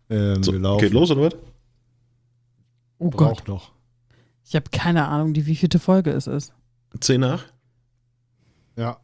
So, wir laufen. geht los, oder was? Oh Braucht Gott. noch. Ich habe keine Ahnung, die wievielte Folge es ist. 10 nach? Ja.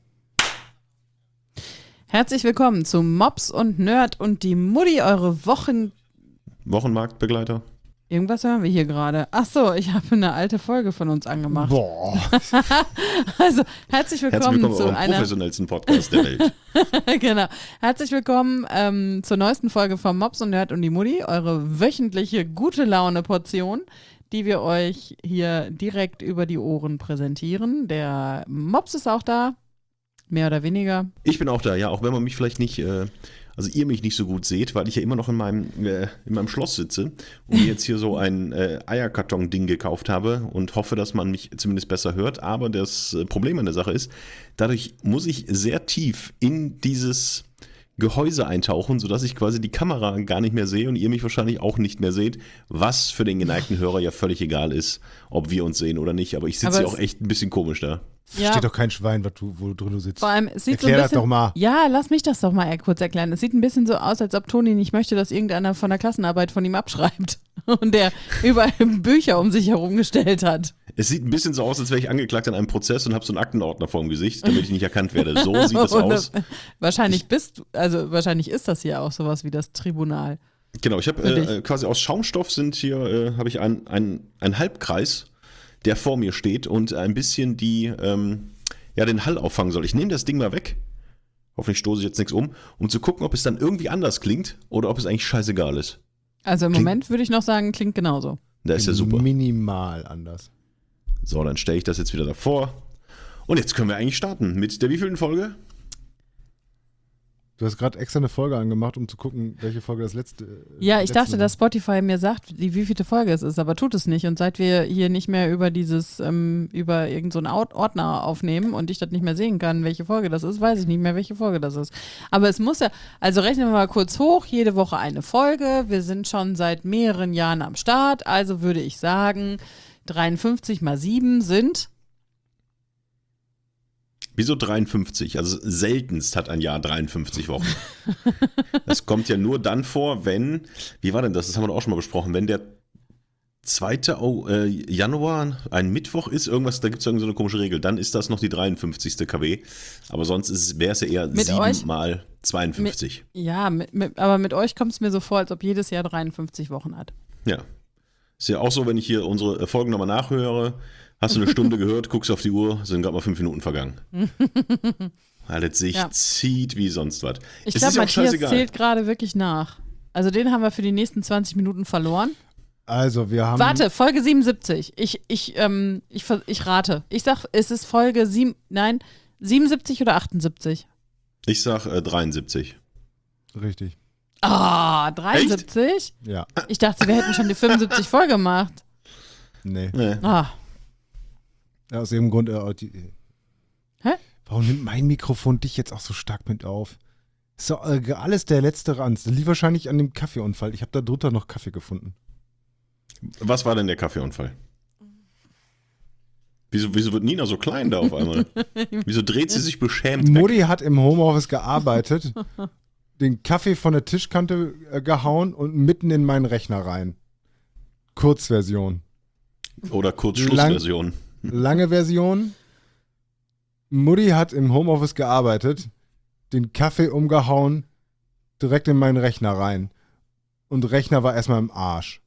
Herzlich willkommen zu Mops und Nerd und die Mutti, eure Wochenmarktbegleiter. Irgendwas hören wir hier gerade. Ach so, ich habe eine alte Folge von uns angemacht. Boah. Also, herzlich willkommen zu eurem einer... professionellsten Podcast der Welt. Genau. Herzlich willkommen zur neuesten Folge von Mops und Nerd und die Mutti, eure wöchentliche gute Laune-Portion, die wir euch hier direkt über die Ohren präsentieren. Der Mops ist auch da, mehr oder weniger. Ich bin auch da, ja, auch wenn man mich vielleicht nicht, also ihr mich nicht so gut seht, weil ich ja immer noch in meinem Schloss sitze und mir jetzt hier so ein Eierkarton-Ding gekauft habe und hoffe, dass man mich zumindest besser hört. Aber das Problem an der Sache ist, dadurch muss ich sehr tief in dieses Gehäuse eintauchen, sodass ich quasi die Kamera gar nicht mehr sehe und ihr mich wahrscheinlich auch nicht mehr seht, was für den geneigten Hörer ja völlig egal ist, ob wir uns sehen oder nicht. Aber ich sitze hier auch echt ein bisschen komisch da. Ja. Steht doch kein Schwein, wo drin du sitzt. Vor allem, es sieht Erklär so ein das bisschen, doch mal. Ja, lass mich das doch mal kurz erklären. Es sieht ein bisschen so aus, als ob Toni nicht möchte, dass irgendeiner von der Klassenarbeit von ihm abschreibt und der überall Bücher um sich herum gestellt hat. Es sieht ein bisschen so aus, als wäre ich angeklagt an einem Prozess und habe so einen Aktenordner vor dem Gesicht, damit ich nicht erkannt werde. So sieht es aus. Wahrscheinlich wahrscheinlich ist das hier auch sowas wie das Tribunal. Genau, ich habe quasi aus Schaumstoff habe ich einen Halbkreis, der vor mir steht und ein bisschen den Hall auffangen soll. Ich nehme das Ding mal weg, hoffentlich stoße ich jetzt nichts um zu gucken, ob es dann irgendwie anders klingt oder ob es eigentlich scheißegal ist. Also im Moment würde ich noch sagen, klingt genauso. Da ist ja super. Minimal anders. So, dann stelle ich das jetzt wieder davor. Und jetzt können wir eigentlich starten mit der wievielten Folge? Du hast gerade extra eine Folge angemacht, um zu gucken, welche Folge das letzte. Ja, ich dachte, dass Spotify mir sagt, wievielte Folge es ist, aber tut es nicht. Und seit wir hier nicht mehr über über irgendeinen so Ordner aufnehmen und ich das nicht mehr sehen kann, welche Folge das ist, weiß ich nicht mehr, welche Folge das ist. Aber es muss ja, also rechnen wir mal kurz hoch, jede Woche eine Folge. Wir sind schon seit mehreren Jahren am Start, also würde ich sagen, 53 mal 7 sind... Wieso 53? Also seltenst hat ein Jahr 53 Wochen. Das kommt ja nur dann vor, wie war denn das? Das haben wir doch auch schon mal besprochen, wenn der 2. Januar ein Mittwoch ist, irgendwas, da gibt es irgendeine so eine komische Regel, dann ist das noch die 53. KW. Aber sonst wäre es ja eher 7 mal 52. Aber mit euch kommt es mir so vor, als ob jedes Jahr 53 Wochen hat. Ja. Ist ja auch so, wenn ich hier unsere Folgen nochmal nachhöre, hast du eine Stunde gehört, guckst auf die Uhr, sind gerade mal 5 Minuten vergangen. Weil das sich zieht wie sonst was. Ich glaube, Matthias zählt gerade wirklich nach. Also den haben wir für die nächsten 20 Minuten verloren. Also wir haben... Warte, Folge 77. Ich rate. Ich sag, es ist Folge 77 oder 78? Ich sag 73. Richtig. Ah, 73? Echt? Ja. Ich dachte, wir hätten schon die 75 voll gemacht. Nee. Ah. Ja, aus dem Grund... Hä? Warum nimmt mein Mikrofon dich jetzt auch so stark mit auf? Ist doch alles der letzte Ranz. Das lief wahrscheinlich an dem Kaffeeunfall. Ich habe da drunter noch Kaffee gefunden. Was war denn der Kaffeeunfall? Wieso wird Nina so klein da auf einmal? Wieso dreht sie sich beschämt weg? Mutti hat im Homeoffice gearbeitet, den Kaffee von der Tischkante gehauen und mitten in meinen Rechner rein. Kurzversion. Oder Kurzschlussversion. Lange Version. Mutti hat im Homeoffice gearbeitet, den Kaffee umgehauen, direkt in meinen Rechner rein. Und Rechner war erstmal im Arsch.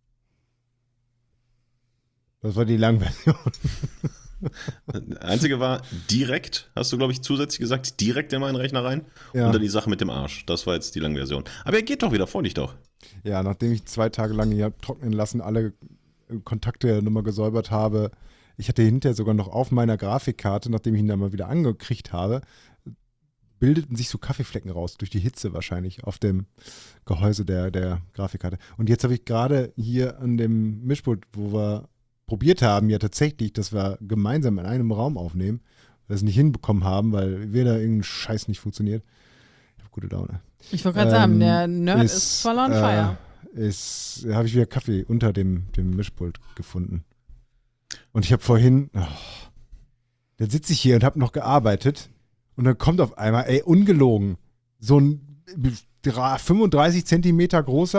Das war die Langversion. Das Einzige war direkt, hast du, glaube ich, zusätzlich gesagt, direkt in meinen Rechner rein. Ja. Und dann die Sache mit dem Arsch. Das war jetzt die Langversion. Aber er geht doch wieder, freu dich doch. Ja, nachdem ich 2 Tage lang hier trocknen lassen, alle Kontakte nochmal gesäubert habe. Ich hatte hinterher sogar noch auf meiner Grafikkarte, nachdem ich ihn dann mal wieder angekriegt habe, bildeten sich so Kaffeeflecken raus, durch die Hitze wahrscheinlich, auf dem Gehäuse der Grafikkarte. Und jetzt habe ich gerade hier an dem Mischpult, wo wir probiert haben, ja tatsächlich, dass wir gemeinsam in einem Raum aufnehmen, weil wir es nicht hinbekommen haben, weil wieder irgendein Scheiß nicht funktioniert. Ich habe gute Laune. Ich wollte gerade sagen, der Nerd ist voll on fire. Habe ich wieder Kaffee unter dem Mischpult gefunden. Und ich habe vorhin, dann sitze ich hier und habe noch gearbeitet und dann kommt auf einmal, ungelogen, so ein 35 Zentimeter großer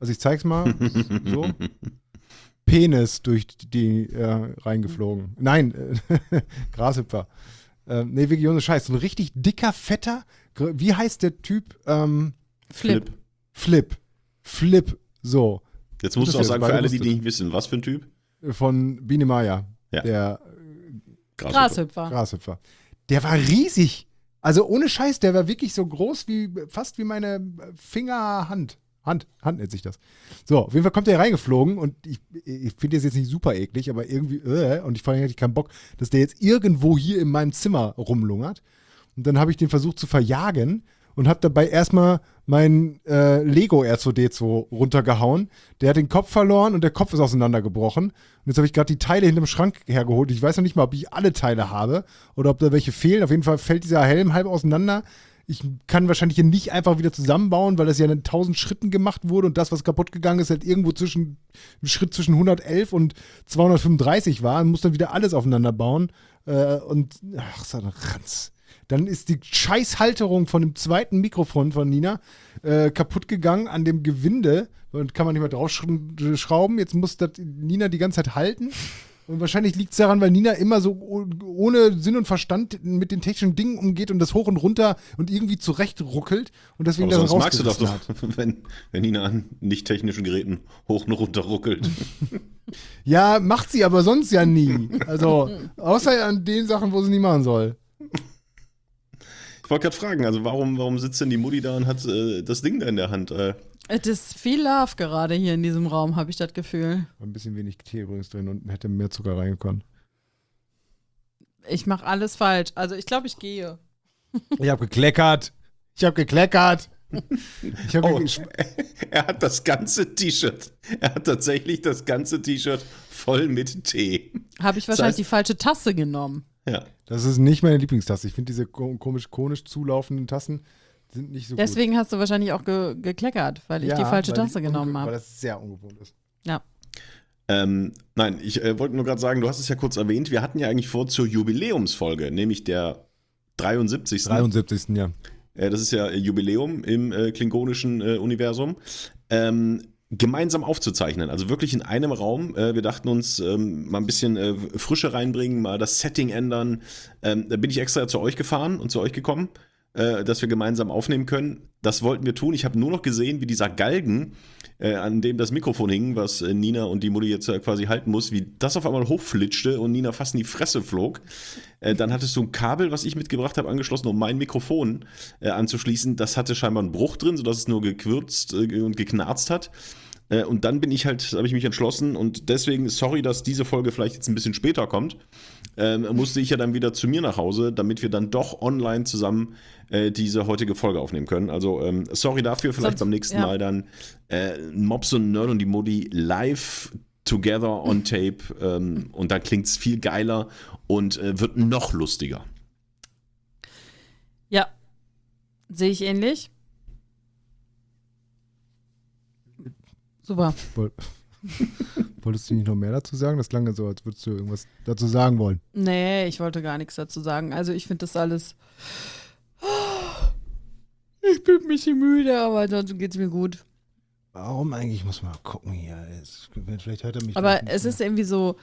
Also ich zeig's mal. So. Penis durch die reingeflogen. Nein, Grashüpfer. Nee, wirklich ohne Scheiß. So ein richtig dicker, fetter, wie heißt der Typ? Flip. Flip, so. Jetzt musst du auch sagen, für alle, die nicht wissen, was für ein Typ? Von Biene Maya. Ja. Der Grashüpfer. Der war riesig. Also ohne Scheiß, der war wirklich so groß fast wie meine Fingerhand. Hand nennt sich das. So, auf jeden Fall kommt der reingeflogen und ich finde das jetzt nicht super eklig, aber irgendwie, und vor allem hatte ich keinen Bock, dass der jetzt irgendwo hier in meinem Zimmer rumlungert. Und dann habe ich den versucht zu verjagen und habe dabei erstmal mein Lego R2D2 runtergehauen. Der hat den Kopf verloren und der Kopf ist auseinandergebrochen. Und jetzt habe ich gerade die Teile hinterm Schrank hergeholt. Ich weiß noch nicht mal, ob ich alle Teile habe oder ob da welche fehlen. Auf jeden Fall fällt dieser Helm halb auseinander. Ich kann wahrscheinlich hier nicht einfach wieder zusammenbauen, weil das ja in 1000 Schritten gemacht wurde und das, was kaputt gegangen ist, halt irgendwo ein Schritt zwischen 111 und 235 war. Man muss dann wieder alles aufeinander bauen. So ein Ranz. Dann ist die Scheißhalterung von dem zweiten Mikrofon von Nina kaputt gegangen an dem Gewinde. Und kann man nicht mehr draufschrauben. Jetzt muss das Nina die ganze Zeit halten. Und wahrscheinlich liegt es daran, weil Nina immer so ohne Sinn und Verstand mit den technischen Dingen umgeht und das hoch und runter und irgendwie zurecht ruckelt und deswegen aber das sonst magst du das rausgerissen doch, hat. wenn Nina an nicht technischen Geräten hoch und runter ruckelt. Ja, macht sie aber sonst ja nie. Also, außer an den Sachen, wo sie nie machen soll. Ich wollte gerade fragen, also warum sitzt denn die Mutti da und hat das Ding da in der Hand? Es ist viel Love gerade hier in diesem Raum, habe ich das Gefühl. Ein bisschen wenig Tee übrigens drin und hätte mehr Zucker reingekommen. Ich mache alles falsch. Also ich glaube, ich gehe. Ich habe gekleckert. Er hat das ganze T-Shirt. Er hat tatsächlich das ganze T-Shirt voll mit Tee. Habe ich wahrscheinlich die falsche Tasse genommen. Ja. Das ist nicht meine Lieblingstasse. Ich finde diese komisch konisch zulaufenden Tassen sind nicht so Deswegen gut. hast du wahrscheinlich auch gekleckert, weil ich die falsche Tasse genommen habe. Weil das sehr ungewohnt ist. Ja. Nein, ich wollte nur gerade sagen, du hast es ja kurz erwähnt, wir hatten ja eigentlich vor zur Jubiläumsfolge, nämlich der 73. 73. Ja. Das ist ja Jubiläum im klingonischen Universum. Gemeinsam aufzuzeichnen, also wirklich in einem Raum. Wir dachten uns, mal ein bisschen Frische reinbringen, mal das Setting ändern. Da bin ich extra zu euch gefahren und zu euch gekommen, dass wir gemeinsam aufnehmen können. Das wollten wir tun. Ich habe nur noch gesehen, wie dieser Galgen, an dem das Mikrofon hing, was Nina und die Mutti jetzt quasi halten muss, wie das auf einmal hochflitschte und Nina fast in die Fresse flog. Dann hattest du ein Kabel, was ich mitgebracht habe, angeschlossen, um mein Mikrofon anzuschließen. Das hatte scheinbar einen Bruch drin, sodass es nur gequirzt und geknarzt hat. Und dann habe ich mich entschlossen und deswegen, sorry, dass diese Folge vielleicht jetzt ein bisschen später kommt, musste ich ja dann wieder zu mir nach Hause, damit wir dann doch online zusammen diese heutige Folge aufnehmen können. Also sorry dafür, vielleicht beim nächsten Mal dann Mops und Nerd und die Modi live together on tape und dann klingt es viel geiler und wird noch lustiger. Ja, sehe ich ähnlich. Super. Wolltest du nicht noch mehr dazu sagen? Das klang ja so, als würdest du irgendwas dazu sagen wollen. Nee, ich wollte gar nichts dazu sagen. Also ich finde das alles. Ich bin ein bisschen müde, aber ansonsten geht es mir gut. Warum eigentlich? Ich muss mal gucken hier. Vielleicht hört er mich. Aber es ist irgendwie so.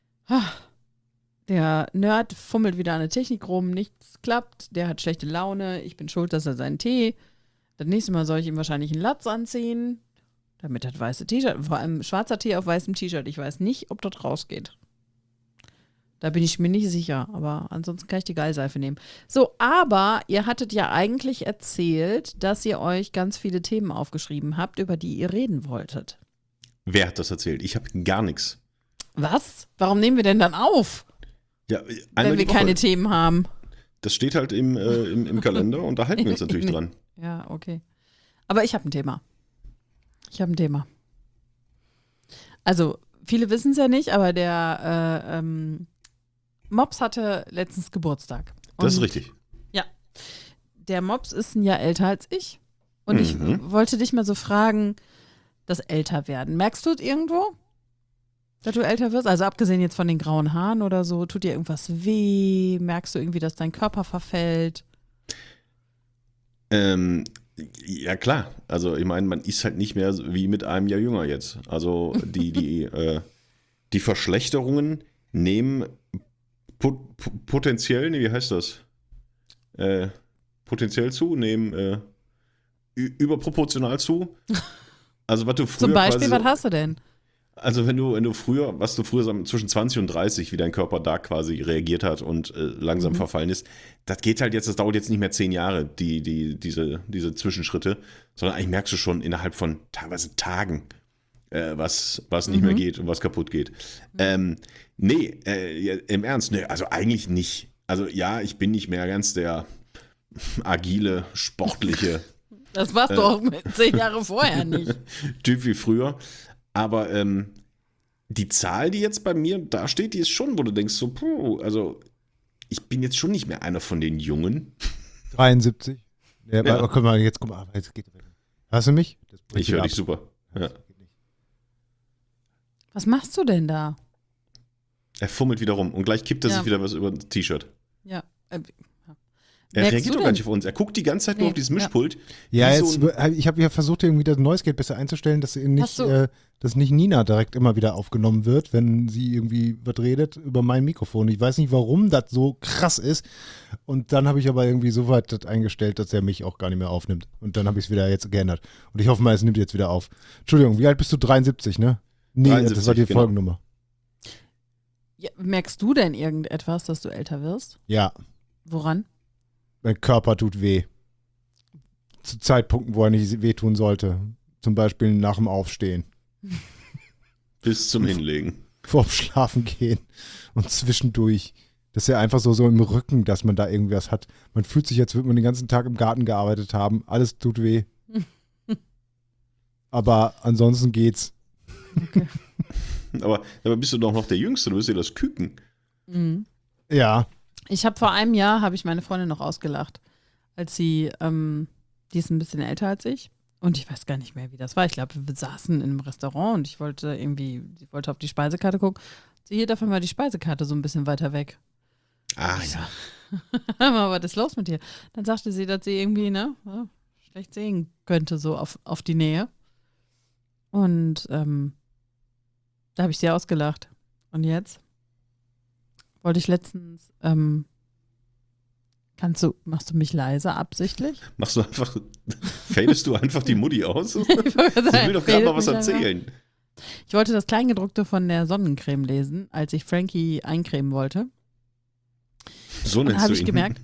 Der Nerd fummelt wieder an der Technik rum, nichts klappt, der hat schlechte Laune, ich bin schuld, dass er seinen Tee. Das nächste Mal soll ich ihm wahrscheinlich einen Latz anziehen. Damit das weiße T-Shirt, vor allem schwarzer Tee auf weißem T-Shirt. Ich weiß nicht, ob das rausgeht. Da bin ich mir nicht sicher, aber ansonsten kann ich die Gallseife nehmen. So, aber ihr hattet ja eigentlich erzählt, dass ihr euch ganz viele Themen aufgeschrieben habt, über die ihr reden wolltet. Wer hat das erzählt? Ich habe gar nichts. Was? Warum nehmen wir denn dann auf, Ja, wenn wir keine Themen haben? Das steht halt im Kalender und da halten wir uns natürlich dran. Ja, okay. Aber ich habe ein Thema. Also, viele wissen es ja nicht, aber der Mops hatte letztens Geburtstag. Das ist richtig. Ja. Der Mops ist ein Jahr älter als ich. Und ich wollte dich mal so fragen, das Älterwerden. Merkst du es irgendwo, dass du älter wirst? Also abgesehen jetzt von den grauen Haaren oder so, tut dir irgendwas weh? Merkst du irgendwie, dass dein Körper verfällt? Ja, klar. Also, ich meine, man ist halt nicht mehr wie mit einem Jahr jünger jetzt. Also, die Verschlechterungen nehmen potenziell, nee, wie heißt das? Potenziell zu, nehmen überproportional zu. Also, was du früher Zum Beispiel, quasi was hast du denn? Also wenn du früher zwischen 20 und 30, wie dein Körper da quasi reagiert hat und langsam verfallen ist, das geht halt jetzt, das dauert jetzt nicht mehr 10 Jahre, diese Zwischenschritte, sondern eigentlich merkst du schon innerhalb von teilweise Tagen, was nicht mehr geht und was kaputt geht. Im Ernst, nee, also eigentlich nicht. Also ja, ich bin nicht mehr ganz der agile, sportliche Das warst du auch 10 Jahre vorher nicht. Typ wie früher. Aber die Zahl, die jetzt bei mir da steht, die ist schon, wo du denkst, so, also ich bin jetzt schon nicht mehr einer von den Jungen. 73. Ja, aber guck mal, jetzt geht er weg. Hörst du mich? Ich höre dich super. Ja. Was machst du denn da? Er fummelt wieder rum und gleich kippt er sich wieder was über das T-Shirt. Ja. Er reagiert doch gar nicht auf uns. Er guckt die ganze Zeit nur auf dieses Mischpult. Ja, ich habe ja versucht, irgendwie das Noise Gate besser einzustellen, dass nicht Nina direkt immer wieder aufgenommen wird, wenn sie irgendwie was redet über mein Mikrofon. Ich weiß nicht, warum das so krass ist. Und dann habe ich aber irgendwie so weit das eingestellt, dass er mich auch gar nicht mehr aufnimmt. Und dann habe ich es wieder jetzt geändert. Und ich hoffe mal, es nimmt jetzt wieder auf. Entschuldigung, wie alt bist du? 73, ne? Nee, 73, das war die genau. Folgennummer. Ja, merkst du denn irgendetwas, dass du älter wirst? Ja. Woran? Mein Körper tut weh. Zu Zeitpunkten, wo er nicht wehtun sollte. Zum Beispiel nach dem Aufstehen. Bis zum Hinlegen. Vorm Schlafen gehen. Und zwischendurch. Das ist ja einfach so im Rücken, dass man da irgendwas hat. Man fühlt sich, als würde man den ganzen Tag im Garten gearbeitet haben. Alles tut weh. Aber ansonsten geht's. Okay. Aber bist du doch noch der Jüngste, du bist ja das Küken. Mhm. Ja. Ich habe vor einem Jahr, habe ich meine Freundin noch ausgelacht, als sie, die ist ein bisschen älter als ich und ich weiß gar nicht mehr, wie das war. Ich glaube, wir saßen in einem Restaurant und sie wollte auf die Speisekarte gucken. Sie hier, davon war die Speisekarte so ein bisschen weiter weg. Ah, Ich ja. Aber was ist los mit dir? Dann sagte sie, dass sie irgendwie, schlecht sehen könnte, so auf die Nähe. Und da habe ich sie ausgelacht. Und jetzt? Wollte ich letztens, machst du mich leise absichtlich? Fadest du einfach die Mutti aus? Sie will doch gerade mal was erzählen. Ich wollte das Kleingedruckte von der Sonnencreme lesen, als ich Frankie eincremen wollte. So nennst habe du ich ihn. gemerkt.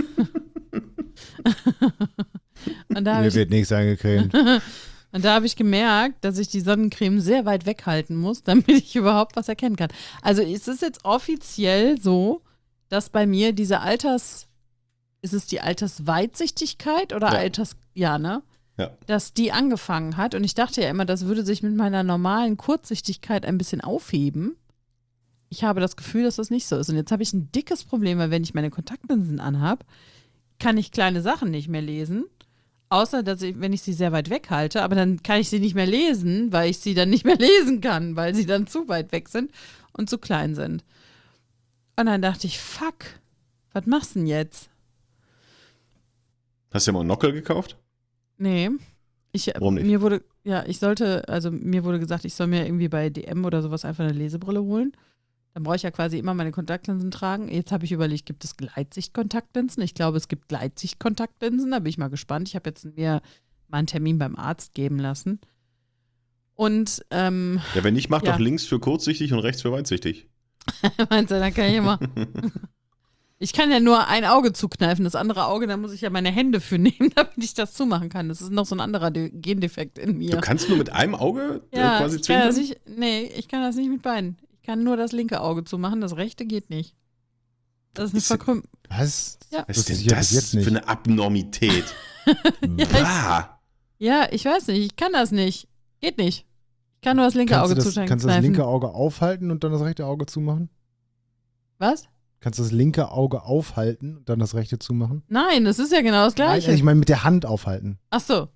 Mir wird nichts eingecremt. Und da habe ich gemerkt, dass ich die Sonnencreme sehr weit weghalten muss, damit ich überhaupt was erkennen kann. Also ist es jetzt offiziell so, dass bei mir ist es die Altersweitsichtigkeit oder Ja. ne? Ja. Dass die angefangen hat. Und ich dachte ja immer, das würde sich mit meiner normalen Kurzsichtigkeit ein bisschen aufheben. Ich habe das Gefühl, dass das nicht so ist. Und jetzt habe ich ein dickes Problem, weil wenn ich meine Kontaktlinsen anhabe, kann ich kleine Sachen nicht mehr lesen. Außer, wenn ich sie sehr weit weg halte, aber dann kann ich sie nicht mehr lesen, weil ich sie dann nicht mehr lesen kann, weil sie dann zu weit weg sind und zu klein sind. Und dann dachte ich, fuck, was machst du denn jetzt? Hast du ja mal einen Nockel gekauft? Nee. Warum nicht? Mir wurde gesagt, ich soll mir irgendwie bei DM oder sowas einfach eine Lesebrille holen. Dann brauche ich ja quasi immer meine Kontaktlinsen tragen. Jetzt habe ich überlegt, gibt es Gleitsicht-Kontaktlinsen? Ich glaube, es gibt Gleitsicht-Kontaktlinsen. Da bin ich mal gespannt. Ich habe jetzt mir mal einen Termin beim Arzt geben lassen. Und, Ja, wenn nicht, mach doch links für kurzsichtig und rechts für weitsichtig. Meinst du, dann kann ich immer. Ich kann ja nur ein Auge zukneifen, das andere Auge, da muss ich ja meine Hände für nehmen, damit ich das zumachen kann. Das ist noch so ein anderer Gendefekt in mir. Du kannst nur mit einem Auge Ja, quasi ich kann zwingen? ich kann das nicht mit beiden. Ich kann nur das linke Auge zumachen, das rechte geht nicht. Das ist eine Verkrümmung. Was? Ja. Was ist denn ich das jetzt nicht. für eine Abnormität? Bah! Ja, ich weiß nicht, ich kann das nicht. Geht nicht. Ich kann nur das linke Auge zukneifen. Kannst du das linke Auge aufhalten und dann das rechte Auge zumachen? Was? Kannst du das linke Auge aufhalten und dann das rechte zumachen? Nein, das ist ja genau das Gleiche. Nein, ich meine mit der Hand aufhalten. Ach so.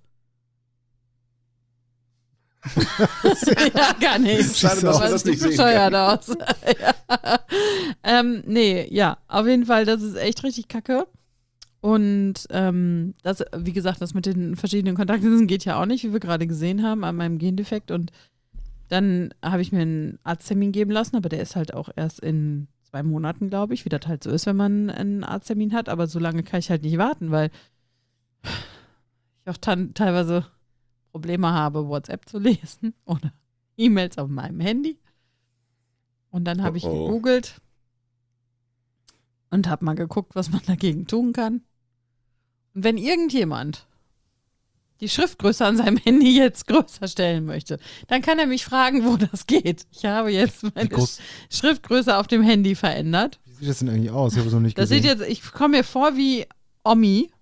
Ja, gar nicht. Schade, dass wir das nicht sehen bescheuert können. aus. Ja. Nee, ja, auf jeden Fall, das ist echt richtig kacke. Und das, wie gesagt, das mit den verschiedenen Kontaktlinsen geht ja auch nicht, wie wir gerade gesehen haben, an meinem Gendefekt. Und dann habe ich mir einen Arzttermin geben lassen, aber der ist halt auch erst in 2 Monaten, glaube ich, wie das halt so ist, wenn man einen Arzttermin hat. Aber so lange kann ich halt nicht warten, weil ich auch teilweise Probleme habe, WhatsApp zu lesen oder E-Mails auf meinem Handy. Und dann habe ich gegoogelt und habe mal geguckt, was man dagegen tun kann. Und wenn irgendjemand die Schriftgröße an seinem Handy jetzt größer stellen möchte, dann kann er mich fragen, wo das geht. Ich habe jetzt meine Schriftgröße auf dem Handy verändert. Wie sieht das denn eigentlich aus? Ich habe es noch nicht Das gesehen. sieht jetzt, ich komme mir vor wie Omi,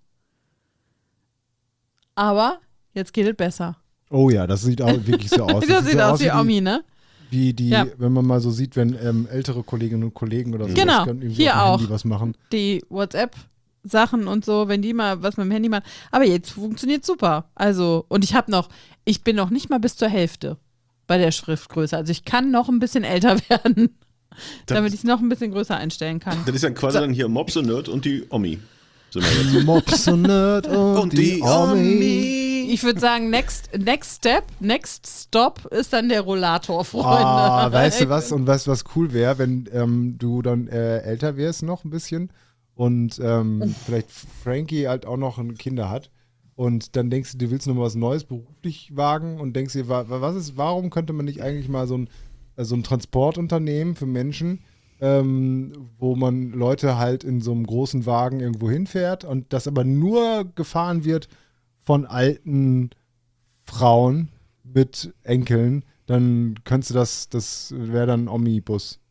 aber jetzt geht es besser. Oh ja, das sieht auch wirklich so aus. Das sieht aus wie Omi, ne? Wie die, Ja. wenn man mal so sieht, wenn ältere Kolleginnen und Kollegen oder so Genau, können eben so hier auf dem Handy auch. was machen. Die WhatsApp-Sachen und so, wenn die mal was mit dem Handy machen. Aber jetzt funktioniert super. Also, und ich bin noch nicht mal bis zur Hälfte bei der Schriftgröße. Also ich kann noch ein bisschen älter werden, damit ich es noch ein bisschen größer einstellen kann. Das ist ja quasi dann hier Mops und Nerd und die Omi. Sind wir jetzt. Mops und Nerd und die Omi. Ich würde sagen, next stop ist dann der Rollator, Freunde. Weißt du was? Und weißt du, was cool wäre, wenn du dann älter wärst noch ein bisschen und vielleicht Frankie halt auch noch Kinder hat und dann denkst du willst noch mal was Neues beruflich wagen und denkst dir, warum könnte man nicht eigentlich mal so ein Transportunternehmen für Menschen, wo man Leute halt in so einem großen Wagen irgendwo hinfährt und das aber nur gefahren wird von alten Frauen mit Enkeln, dann könntest du das wäre dann Omnibus.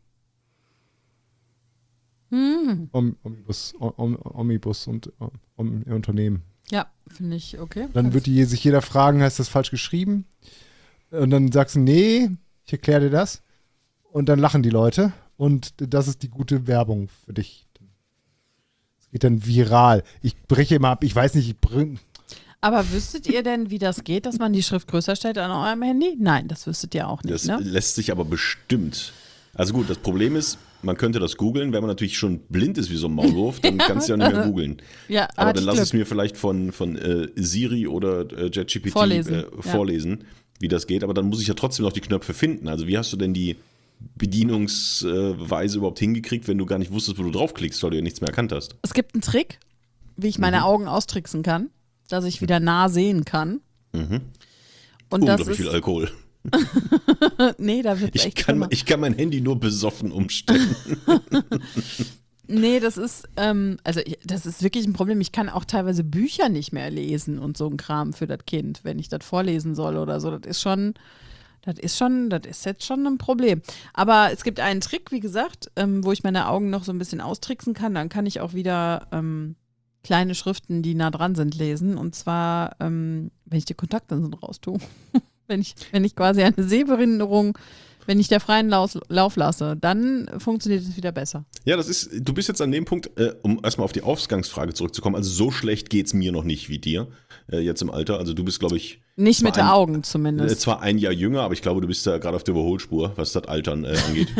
Omnibus und Unternehmen. Ja, finde ich okay. Dann wird sich jeder fragen, hast du das falsch geschrieben? Und dann sagst du, nee, ich erkläre dir das. Und dann lachen die Leute. Und das ist die gute Werbung für dich. Es geht dann viral. Ich breche immer ab, ich weiß nicht, Aber wüsstet ihr denn, wie das geht, dass man die Schrift größer stellt an eurem Handy? Nein, das wüsstet ihr auch nicht, Das ne? lässt sich aber bestimmt. Also gut, das Problem ist, man könnte das googeln. Wenn man natürlich schon blind ist wie so ein Maulwurf, dann kannst du ja nicht mehr googeln. Ja, aber hatte dann ich lass Glück. es mir vielleicht von Siri oder ChatGPT Vorlesen, vorlesen, wie das geht. Aber dann muss ich ja trotzdem noch die Knöpfe finden. Also wie hast du denn die Bedienungsweise überhaupt hingekriegt, wenn du gar nicht wusstest, wo du draufklickst, weil du ja nichts mehr erkannt hast? Es gibt einen Trick, wie ich meine Augen austricksen kann, dass ich wieder nah sehen kann. Und das Unglaublich ist, viel Alkohol. nee, da wird es echt Ich kann mein Handy nur besoffen umstellen. Nee, das ist, das ist wirklich ein Problem. Ich kann auch teilweise Bücher nicht mehr lesen und so ein Kram für das Kind, wenn ich das vorlesen soll oder so. Das ist jetzt schon ein Problem. Aber es gibt einen Trick, wie gesagt, wo ich meine Augen noch so ein bisschen austricksen kann. Dann kann ich auch wieder kleine Schriften, die nah dran sind, lesen. Und zwar, wenn ich die Kontaktlinsen raustue. wenn ich quasi eine Sehbehinderung, wenn ich der freien Lauf lasse, dann funktioniert es wieder besser. Ja, du bist jetzt an dem Punkt, um erstmal auf die Ausgangsfrage zurückzukommen, also so schlecht geht es mir noch nicht wie dir, jetzt im Alter. Also du bist, glaube ich, Nicht mit den Augen zumindest. zwar ein Jahr jünger, aber ich glaube, du bist da gerade auf der Überholspur, was das Altern angeht.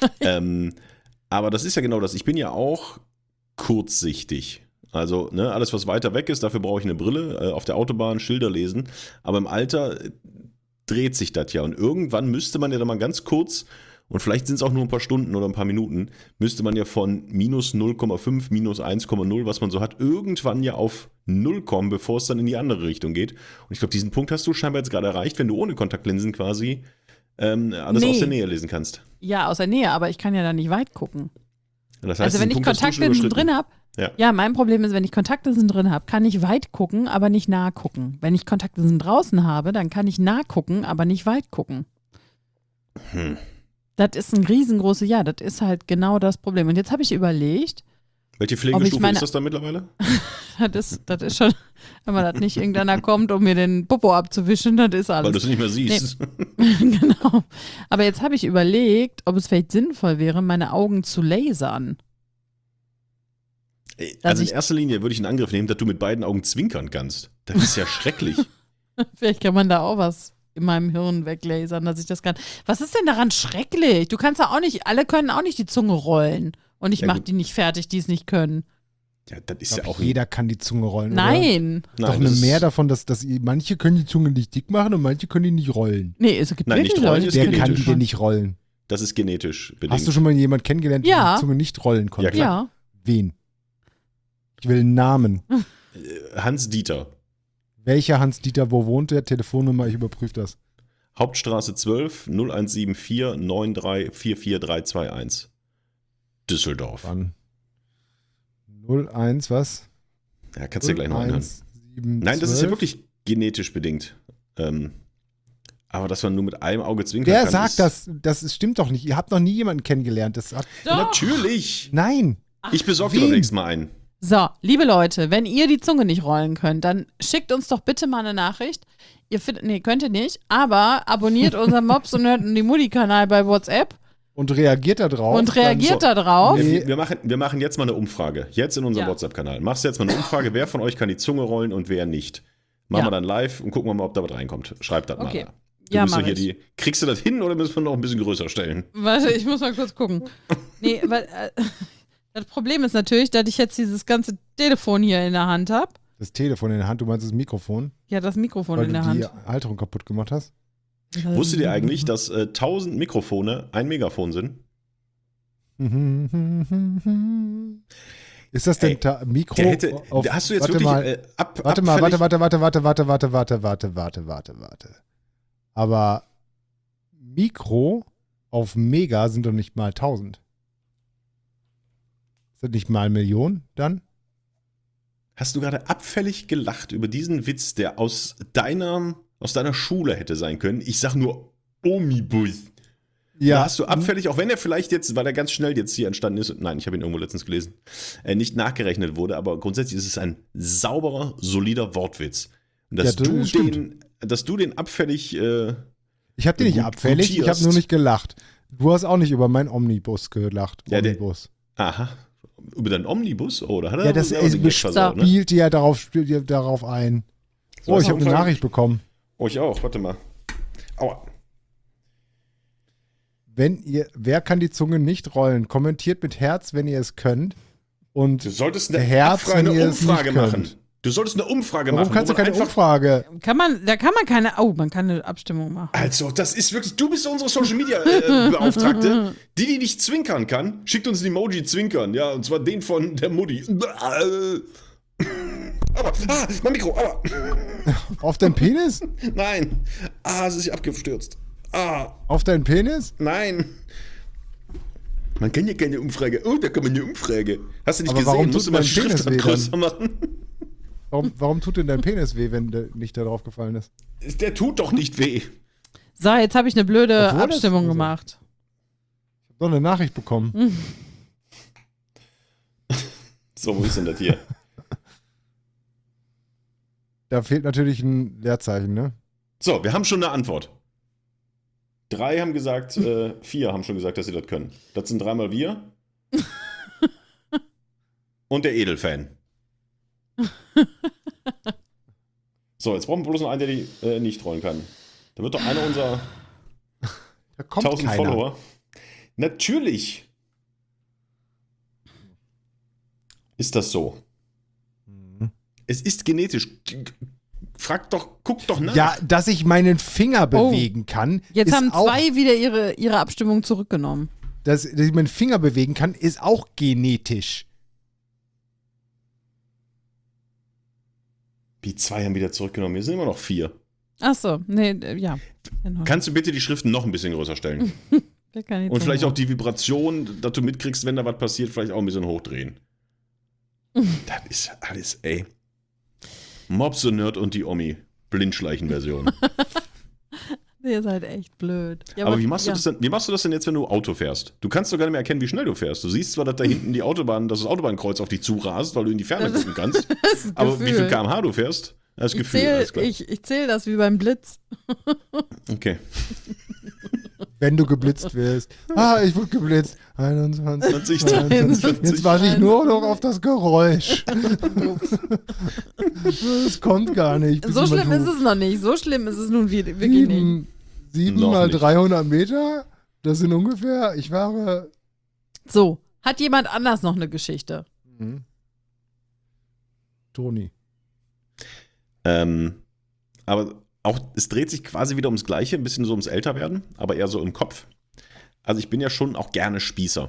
Aber das ist ja genau das. Ich bin ja auch kurzsichtig. Also alles, was weiter weg ist, dafür brauche ich eine Brille, auf der Autobahn Schilder lesen. Aber im Alter dreht sich das ja. Und irgendwann müsste man ja dann mal ganz kurz, und vielleicht sind es auch nur ein paar Stunden oder ein paar Minuten, müsste man ja von minus 0,5, minus 1,0, was man so hat, irgendwann ja auf 0 kommen, bevor es dann in die andere Richtung geht. Und ich glaube, diesen Punkt hast du scheinbar jetzt gerade erreicht, wenn du ohne Kontaktlinsen quasi alles aus der Nähe lesen kannst. Ja, aus der Nähe, aber ich kann ja da nicht weit gucken. Das heißt, Also wenn diesen ich Punkt hast du schon Kontaktlinsen überschritten. drin habe, ja, mein Problem ist, wenn ich Kontaktlinsen drin habe, kann ich weit gucken, aber nicht nah gucken. Wenn ich Kontaktlinsen draußen habe, dann kann ich nah gucken, aber nicht weit gucken. Das ist ein riesengroßes, das ist halt genau das Problem. Und jetzt habe ich überlegt, Welche Pflegestufe ist das da mittlerweile? das ist schon, wenn man das nicht irgendeiner kommt, um mir den Popo abzuwischen, das ist alles. Weil du es nicht mehr siehst. Nee. Genau. Aber jetzt habe ich überlegt, ob es vielleicht sinnvoll wäre, meine Augen zu lasern. Also in erster Linie würde ich in Angriff nehmen, dass du mit beiden Augen zwinkern kannst. Das ist ja schrecklich. Vielleicht kann man da auch was in meinem Hirn weglasern, dass ich das kann. Was ist denn daran schrecklich? Du kannst ja auch nicht, alle können auch nicht die Zunge rollen. Und ich mache die nicht fertig, die es nicht können. Ja, das ist Ich ja glaub, auch jeder kann die Zunge rollen. Oder? Nein. Doch Nein, eine das ist- mehr davon, dass manche können die Zunge nicht dick machen und manche können die nicht rollen. Nee, es gibt Nein, wirklich nicht rollen Leute, ist die Wer können kann die genetisch. denn nicht rollen? Das ist genetisch bedingt. Hast du schon mal jemanden kennengelernt, der Ja. die Zunge nicht rollen konnte? Ja, klar. Ja. Wen? Ich will einen Namen. Hans Dieter, Welcher Hans-Dieter, wo wohnt der? Telefonnummer, ich überprüfe das. Hauptstraße 12 0174 93 44321. Düsseldorf. Wann? 01, was? Ja, kannst du dir gleich noch anhören. 7, Nein, das ist ja wirklich genetisch bedingt. Aber dass man nur mit einem Auge zwinkern Wer kann. sagt das? Das stimmt doch nicht. Ihr habt noch nie jemanden kennengelernt. Das hat, Doch. Natürlich. nein. Ich besorge dir wen? beim nächsten Mal einen. So, liebe Leute, wenn ihr die Zunge nicht rollen könnt, dann schickt uns doch bitte mal eine Nachricht. Könnt ihr nicht, aber abonniert unseren Mops und hört die Mutti-Kanal bei WhatsApp Und reagiert da drauf. und reagiert so. da drauf. Nee. Wir machen jetzt mal eine Umfrage. Jetzt in unserem Ja. WhatsApp-Kanal. Machst du jetzt mal eine Umfrage, wer von euch kann die Zunge rollen und wer nicht. Machen Ja. wir dann live und gucken wir mal, ob da was reinkommt. Schreibt das Okay. mal da. Du Ja, musst mach doch hier ich. kriegst du das hin oder müssen wir noch ein bisschen größer stellen? Warte, ich muss mal kurz gucken. Nee, weil das Problem ist natürlich, dass ich jetzt dieses ganze Telefon hier in der Hand habe. Das Telefon in der Hand, du meinst das Mikrofon, Ja, das Mikrofon weil in du der die Hand. Halterung kaputt gemacht hast. Wusstet ihr eigentlich, dass 1000 Mikrofone ein Megafon sind? Ist das denn Ey, Mikro? Der hätte, auf, hast du jetzt warte wirklich mal, warte mal, warte. Aber Mikro auf Mega sind doch nicht mal 1000. Ist das nicht mal Million dann? Hast du gerade abfällig gelacht über diesen Witz, der aus deiner Schule hätte sein können? Ich sag nur Omnibus. Da hast du abfällig, auch wenn er vielleicht jetzt, weil er ganz schnell jetzt hier entstanden ist, nein, ich habe ihn irgendwo letztens gelesen, nicht nachgerechnet wurde, aber grundsätzlich ist es ein sauberer, solider Wortwitz. Und dass, Ja, das stimmt. dass du den abfällig, Ich habe den nicht gut abfällig, ich habe gutierst. nur nicht gelacht. Du hast auch nicht über meinen Omnibus gelacht. Ja, Omnibus. aha, über deinen Omnibus? Oh, da hat er Ja, das aber den Gag spielt versaut, ne? ja darauf ein. So, Oh, hast ich du habe eine Umfrage? Nachricht bekommen. Oh, ich auch, warte mal. Aua. Wer kann die Zunge nicht rollen? Kommentiert mit Herz, wenn ihr es könnt. Und Du solltest eine, Herz, wenn ihr es Umfrage nicht machen. könnt. Du solltest eine Umfrage warum machen. kannst du wo man keine einfach- Umfrage? Da kann man keine, man kann eine Abstimmung machen. Also, das ist wirklich, du bist unsere Social Media Beauftragte. Die nicht zwinkern kann, schickt uns ein Emoji zwinkern, ja, und zwar den von der Mutti. Aua, mein Mikro, aua. Auf deinen Penis? Nein. Es ist abgestürzt. Auf deinen Penis? Nein. Man kann ja keine Umfrage. Oh, da kann man eine Umfrage. Hast du nicht Aber warum gesehen? Musst tut du mal mein die Schrift Penis weh größer machen. Warum tut denn dein Penis weh, wenn der nicht da drauf gefallen ist? Der tut doch nicht weh. So, jetzt habe ich eine blöde Obwohl das- Abstimmung also- gemacht. Ich habe doch eine Nachricht bekommen. So, wo ist denn das hier? Da fehlt natürlich ein Leerzeichen, ne? So, wir haben schon eine Antwort. 3 haben gesagt, 4 haben schon gesagt, dass sie das können. Das sind 3-mal wir. Und der Edelfan. So, jetzt brauchen wir bloß noch einen, der die nicht rollen kann. Da wird doch einer unserer Da kommt 1000 keiner. Follower. Natürlich. Ist das so? Es ist genetisch. Guck doch nach. Ja, dass ich meinen Finger bewegen kann. Jetzt ist haben auch, 2 wieder ihre Abstimmung zurückgenommen. dass ich meinen Finger bewegen kann, ist auch genetisch. Die 2 haben wieder zurückgenommen. Wir sind immer noch 4. Ach so, nee, ja. Genau. Kannst du bitte die Schriften noch ein bisschen größer stellen? Der kann die Und Zunge vielleicht auch rollen. die Vibration, dass du mitkriegst, wenn da was passiert, vielleicht auch ein bisschen hochdrehen. Das ist alles, ey. Mob the Nerd und die Omi. Blindschleichen-Version. Ihr seid echt blöd. Ja, Aber wie machst du das denn jetzt, wenn du Auto fährst? Du kannst doch gar nicht mehr erkennen, wie schnell du fährst. Du siehst zwar, dass da hinten die Autobahn, dass das Autobahnkreuz auf dich zurast, weil du in die Ferne gucken kannst. Das ist ein Aber wie viel Gefühl. km/h du fährst, das Ich Gefühl. zähle Alles klar. das wie beim Blitz. Okay. Wenn du geblitzt wirst. Ich wurde geblitzt. 21, 20, 22. Jetzt warte ich nur noch auf das Geräusch. Das kommt gar nicht. So schlimm ist es noch nicht. So schlimm ist es nun wirklich nicht. 7 Noch mal nicht. 300 Meter? Das sind ungefähr, ich fahre. So, hat jemand anders noch eine Geschichte? Toni. Aber auch, es dreht sich quasi wieder ums Gleiche, ein bisschen so ums Älterwerden, aber eher so im Kopf. Also ich bin ja schon auch gerne Spießer.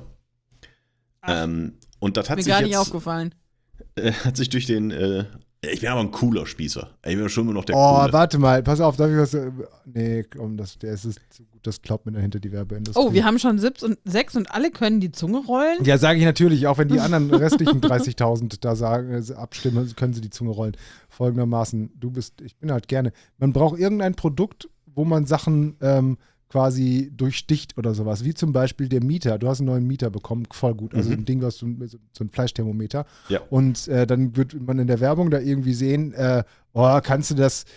Und das hat Mir sich gar nicht jetzt aufgefallen. hat sich durch den ich bin aber ein cooler Spießer. Ich bin schon immer noch der Oh, Coole. warte mal, pass auf, darf ich was. Nee, komm, der ist zu gut, das glaubt mir dahinter die Werbeindustrie. Oh, wir haben schon 6 und alle können die Zunge rollen? Ja, sage ich natürlich, auch wenn die anderen restlichen 30.000 da sagen, abstimmen, können sie die Zunge rollen. Folgendermaßen, ich bin halt gerne. Man braucht irgendein Produkt, wo man Sachen quasi durchsticht oder sowas, wie zum Beispiel der Mieter. Du hast einen neuen Mieter bekommen, voll gut. Also ein Ding, was so ein Fleischthermometer. Ja. Und dann wird man in der Werbung da irgendwie sehen, kannst du das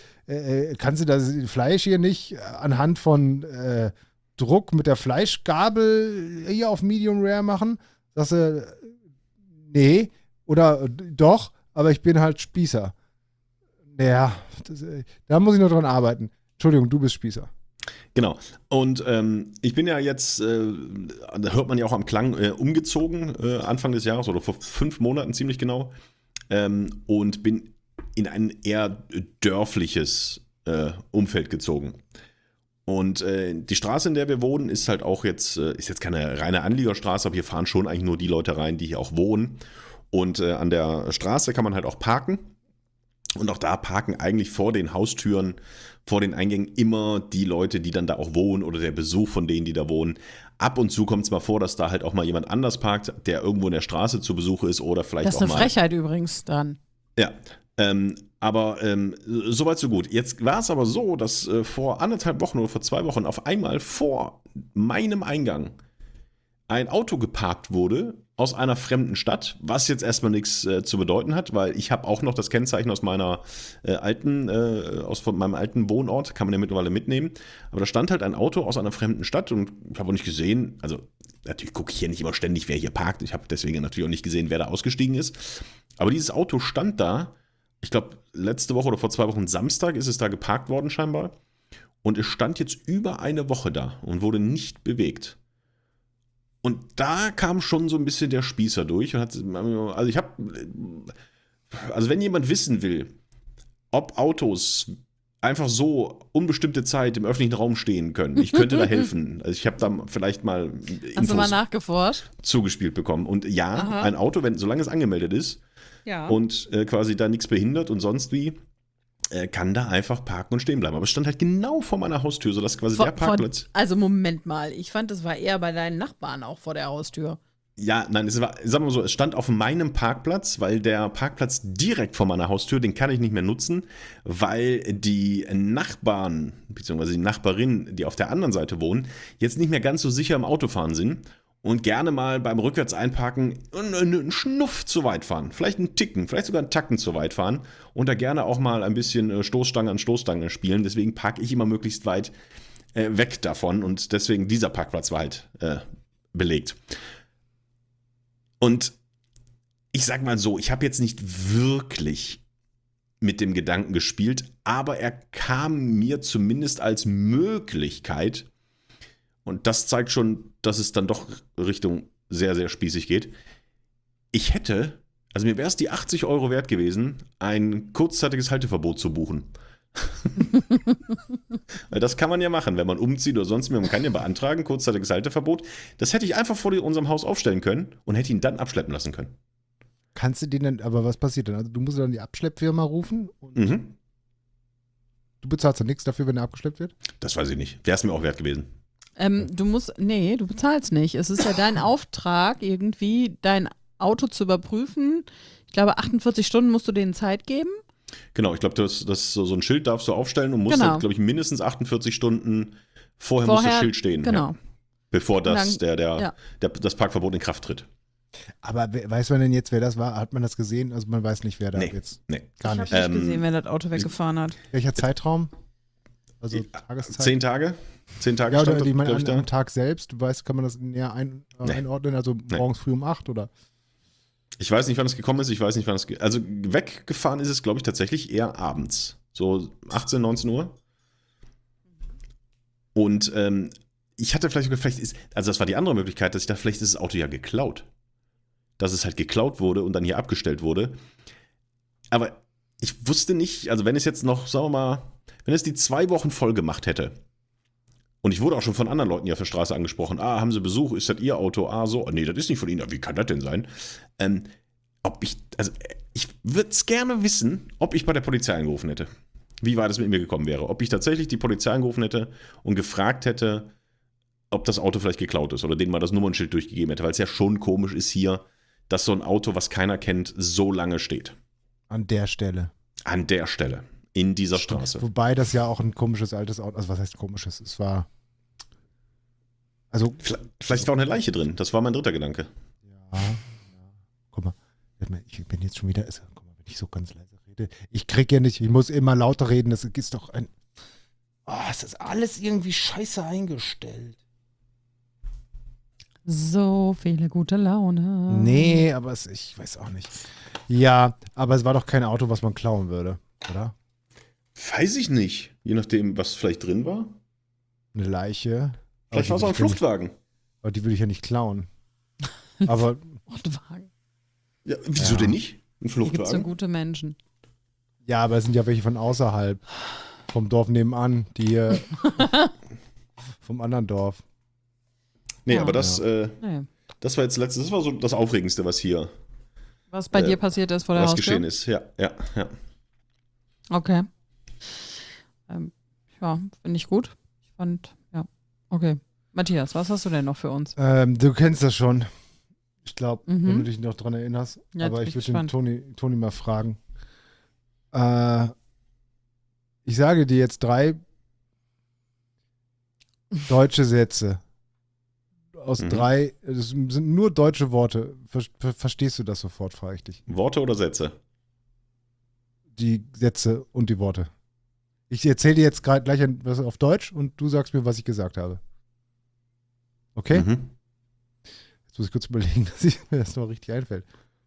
Fleisch hier nicht anhand von Druck mit der Fleischgabel hier auf Medium Rare machen? Sagst du, nee, oder doch, aber ich bin halt Spießer. Ja, da muss ich noch dran arbeiten. Entschuldigung, du bist Spießer. Genau. Und ich bin ja jetzt, da hört man ja auch am Klang, umgezogen Anfang des Jahres oder vor 5 Monaten ziemlich genau. Und bin in ein eher dörfliches Umfeld gezogen. Und die Straße, in der wir wohnen, ist halt auch ist jetzt keine reine Anliegerstraße, aber hier fahren schon eigentlich nur die Leute rein, die hier auch wohnen. Und an der Straße kann man halt auch parken. Und auch da parken eigentlich vor den Haustüren, vor den Eingängen immer die Leute, die dann da auch wohnen oder der Besuch von denen, die da wohnen. Ab und zu kommt es mal vor, dass da halt auch mal jemand anders parkt, der irgendwo in der Straße zu Besuch ist oder vielleicht auch mal. Das ist eine Frechheit übrigens dann. Ja, aber soweit so gut. Jetzt war es aber so, dass vor 1,5 Wochen oder vor 2 Wochen auf einmal vor meinem Eingang ein Auto geparkt wurde aus einer fremden Stadt, was jetzt erstmal nichts zu bedeuten hat, weil ich habe auch noch das Kennzeichen aus meiner von meinem alten Wohnort, kann man ja mittlerweile mitnehmen. Aber da stand halt ein Auto aus einer fremden Stadt und ich habe auch nicht gesehen, also natürlich gucke ich hier nicht immer ständig, wer hier parkt. Ich habe deswegen natürlich auch nicht gesehen, wer da ausgestiegen ist. Aber dieses Auto stand da, ich glaube letzte Woche oder vor 2 Wochen Samstag ist es da geparkt worden scheinbar. Und es stand jetzt über eine Woche da und wurde nicht bewegt. Und da kam schon so ein bisschen der Spießer durch. Und also wenn jemand wissen will, ob Autos einfach so unbestimmte Zeit im öffentlichen Raum stehen können, ich könnte da helfen. Also ich habe da vielleicht mal Hast du mal nachgeforscht? zugespielt bekommen. Und ja, Aha. ein Auto, solange es angemeldet ist Ja. und quasi da nichts behindert und sonst wie, kann da einfach parken und stehen bleiben. Aber es stand halt genau vor meiner Haustür, sodass quasi der Parkplatz. Also Moment mal, ich fand, das war eher bei deinen Nachbarn auch vor der Haustür. Ja, nein, sagen wir mal so, es stand auf meinem Parkplatz, weil der Parkplatz direkt vor meiner Haustür, den kann ich nicht mehr nutzen, weil die Nachbarn, beziehungsweise die Nachbarinnen, die auf der anderen Seite wohnen, jetzt nicht mehr ganz so sicher im Autofahren sind und gerne mal beim Rückwärts-Einparken einen Schnuff zu weit fahren. Vielleicht einen Ticken, vielleicht sogar einen Tacken zu weit fahren und da gerne auch mal ein bisschen Stoßstange an Stoßstange spielen. Deswegen parke ich immer möglichst weit weg davon und deswegen dieser Parkplatz war halt belegt. Und ich sag mal so, ich habe jetzt nicht wirklich mit dem Gedanken gespielt, aber er kam mir zumindest als Möglichkeit. Und das zeigt schon, dass es dann doch Richtung sehr, sehr spießig geht. Also mir wäre es die 80 € wert gewesen, ein kurzzeitiges Halteverbot zu buchen. Weil das kann man ja machen, wenn man umzieht oder sonst mehr. Man kann ja beantragen, kurzzeitiges Halteverbot. Das hätte ich einfach vor unserem Haus aufstellen können und hätte ihn dann abschleppen lassen können. Kannst du den denn, aber was passiert dann? Also du musst dann die Abschleppfirma rufen und du bezahlst dann nichts dafür, wenn er abgeschleppt wird? Das weiß ich nicht. Wäre es mir auch wert gewesen. Du bezahlst nicht. Es ist ja dein Auftrag, irgendwie dein Auto zu überprüfen. Ich glaube, 48 Stunden musst du denen Zeit geben. Genau, ich glaube, das so ein Schild darfst du aufstellen und musst dann, glaube ich, mindestens 48 Stunden vorher muss das Schild stehen. Genau. Ja, bevor das dann, das Parkverbot in Kraft tritt. Aber weiß man denn jetzt, wer das war? Hat man das gesehen? Also man weiß nicht, wer da jetzt. Nee. Gar Ich nicht. habe nicht gesehen, wer das Auto weggefahren hat. Welcher Zeitraum? Also Tageszeit? 10 Tage? 10 Tage Ja, stand oder das, ich meine, glaub ich, da. am Tag selbst, du weißt, kann man das näher einordnen? Also morgens früh um 8 oder? Ich weiß nicht, wann es gekommen ist. Ich weiß nicht, wann es. Also weggefahren ist es, glaube ich, tatsächlich eher abends. So 18, 19 Uhr. Und ich hatte also das war die andere Möglichkeit, dass ich dachte, vielleicht ist das Auto ja geklaut. Dass es halt geklaut wurde und dann hier abgestellt wurde. Aber ich wusste nicht, also wenn es jetzt noch, sagen wir mal, wenn es die 2 Wochen voll gemacht hätte, und ich wurde auch schon von anderen Leuten ja auf der Straße angesprochen, haben Sie Besuch, ist das Ihr Auto? So, nee, das ist nicht von Ihnen, wie kann das denn sein? Ich würde es gerne wissen, ob ich bei der Polizei angerufen hätte. Wie weit es mit mir gekommen wäre. Ob ich tatsächlich die Polizei angerufen hätte und gefragt hätte, ob das Auto vielleicht geklaut ist oder denen mal das Nummernschild durchgegeben hätte, weil es ja schon komisch ist hier, dass so ein Auto, was keiner kennt, so lange steht. An der Stelle. An der Stelle. In dieser Straße. Wobei das ja auch ein komisches altes Auto, also was heißt komisches? Es war, also. Vielleicht war auch eine Leiche drin. Das war mein dritter Gedanke. Ja. Guck mal, ich bin jetzt schon wieder, guck mal, wenn ich so ganz leise rede, ich krieg ja nicht, ich muss immer lauter reden, das ist doch es ist alles irgendwie scheiße eingestellt. So viele gute Laune. Nee, aber ich weiß auch nicht. Ja, aber es war doch kein Auto, was man klauen würde, oder? Weiß ich nicht. Je nachdem, was vielleicht drin war. Eine Leiche. Vielleicht war es auch ein Fluchtwagen. Aber die würde ich ja nicht klauen. Aber. Fluchtwagen. Ja, wieso denn nicht? Ein Hier Fluchtwagen? gibt es so gute Menschen. Ja, aber es sind ja welche von außerhalb. Vom Dorf nebenan, die hier. Vom anderen Dorf. Nee, Ja. aber das Nee. war jetzt letztes, das war so das Aufregendste, was hier Was bei dir passiert ist vor der was Haustür? geschehen ist. Ja. Okay. Ja, finde ich gut. Ich fand, ja. Okay. Matthias, was hast du denn noch für uns? Du kennst das schon. Ich glaube, Mhm. wenn du dich noch dran erinnerst. Ja, aber bin ich ich würde den gespannt. Toni mal fragen. Ich sage dir jetzt 3 deutsche Sätze. Aus 3, das sind nur deutsche Worte. Verstehst du das sofort, frage ich dich. Worte oder Sätze? Die Sätze und die Worte. Ich erzähle dir jetzt gerade gleich was auf Deutsch und du sagst mir, was ich gesagt habe. Okay? Mhm. Jetzt muss ich kurz überlegen, dass mir das noch richtig einfällt.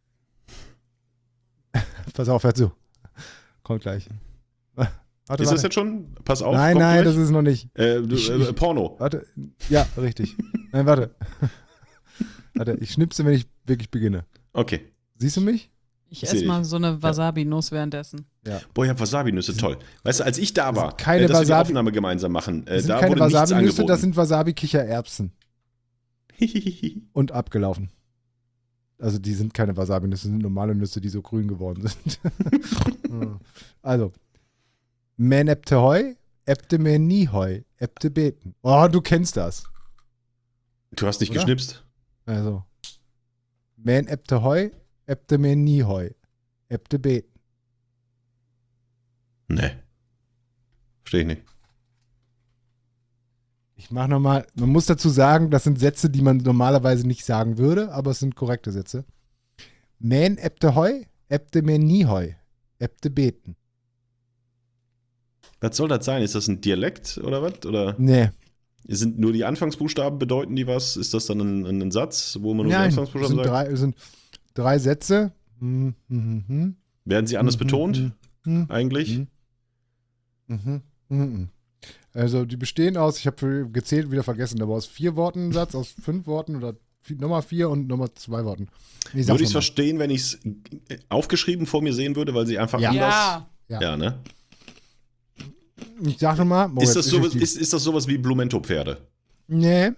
Pass auf, hör zu. Kommt gleich. Warte, Ist das jetzt schon? Pass auf. Nein, kommt nein, gleich. das ist noch nicht. Porno. Warte. Ja, richtig. Nein, warte. Warte, ich schnipse, wenn ich wirklich beginne. Okay. Siehst du mich? Ich Seh esse mal ich. so eine Wasabi-Nuss währenddessen. Boah, ich hab Wasabi-Nüsse, toll. Weißt du, als ich da war, keine dass wir die Wasabi- Aufnahme gemeinsam machen, Das sind da keine wurde nichts Wasabi-Nüsse, das angeboten. sind Wasabi-Kichererbsen. Und abgelaufen. Also die sind keine Wasabi-Nüsse, das sind normale Nüsse, die so grün geworden sind. Also. Men ebte heu, ebte mir nie heu, ebte beten. Oh, du kennst das. Du hast nicht Oder? geschnipst. Also. Men ebte heu, ebte mir nie heu, ebte beten. Nee. Verstehe ich nicht. Ich mach nochmal, man muss dazu sagen, das sind Sätze, die man normalerweise nicht sagen würde, aber es sind korrekte Sätze. Men ebte heu, ebte mir nie heu, ebte beten. Was soll das sein? Ist das ein Dialekt oder was? Oder Nee. sind nur die Anfangsbuchstaben, bedeuten die was? Ist das dann ein Satz, wo man nur die Nein, es Anfangsbuchstaben sind sagt? es sind 3 Sätze. Werden sie anders betont eigentlich? Also die bestehen aus, ich habe gezählt, wieder vergessen, aber aus 4 Worten ein Satz, aus 5 Worten oder Nummer 4 und Nummer 2 Worten. Ich sag's Würde ich es nochmal. verstehen, wenn ich es aufgeschrieben vor mir sehen würde, weil sie einfach anders. Ja, ne? Ich sag nochmal. Ist das sowas wie Blumento-Pferde? Nee.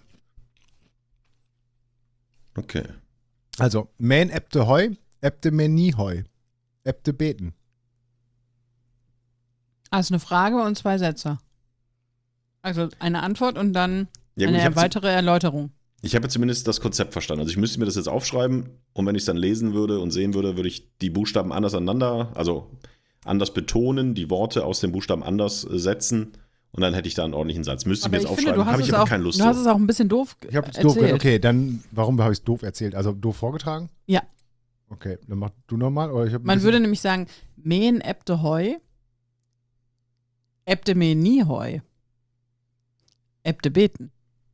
Okay. Also, men ebte heu, ebte mir nie heu, ebte beten. Also eine Frage und 2 Sätze. Also eine Antwort und dann Ja, gut, eine weitere Erläuterung. ich habe zumindest das Konzept verstanden. Also ich müsste mir das jetzt aufschreiben und wenn ich es dann lesen würde und sehen würde, würde ich die Buchstaben anders anders betonen, die Worte aus den Buchstaben anders setzen und dann hätte ich da einen ordentlichen Satz. Müsste ich mir jetzt aufschreiben, habe ich aber keine Lust Du hast zu. es auch ein bisschen doof Ich habe es erzählt. doof. Okay, dann, warum habe ich es doof erzählt? Also doof vorgetragen? Ja. Okay, dann mach du nochmal. Man würde nämlich sagen, men ebte heu, ebte mir nie heu, ebte beten.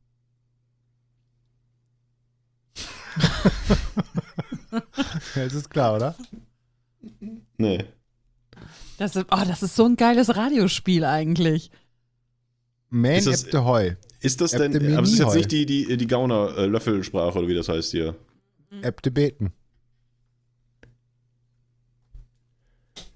Ja, es ist klar, oder? Nee. Das ist so ein geiles Radiospiel eigentlich. Man Ist das- ebte heu, Ist das Ebte denn, mir aber es ist nie jetzt heu. nicht die Gauner-Löffelsprache oder wie das heißt hier. ebte beten.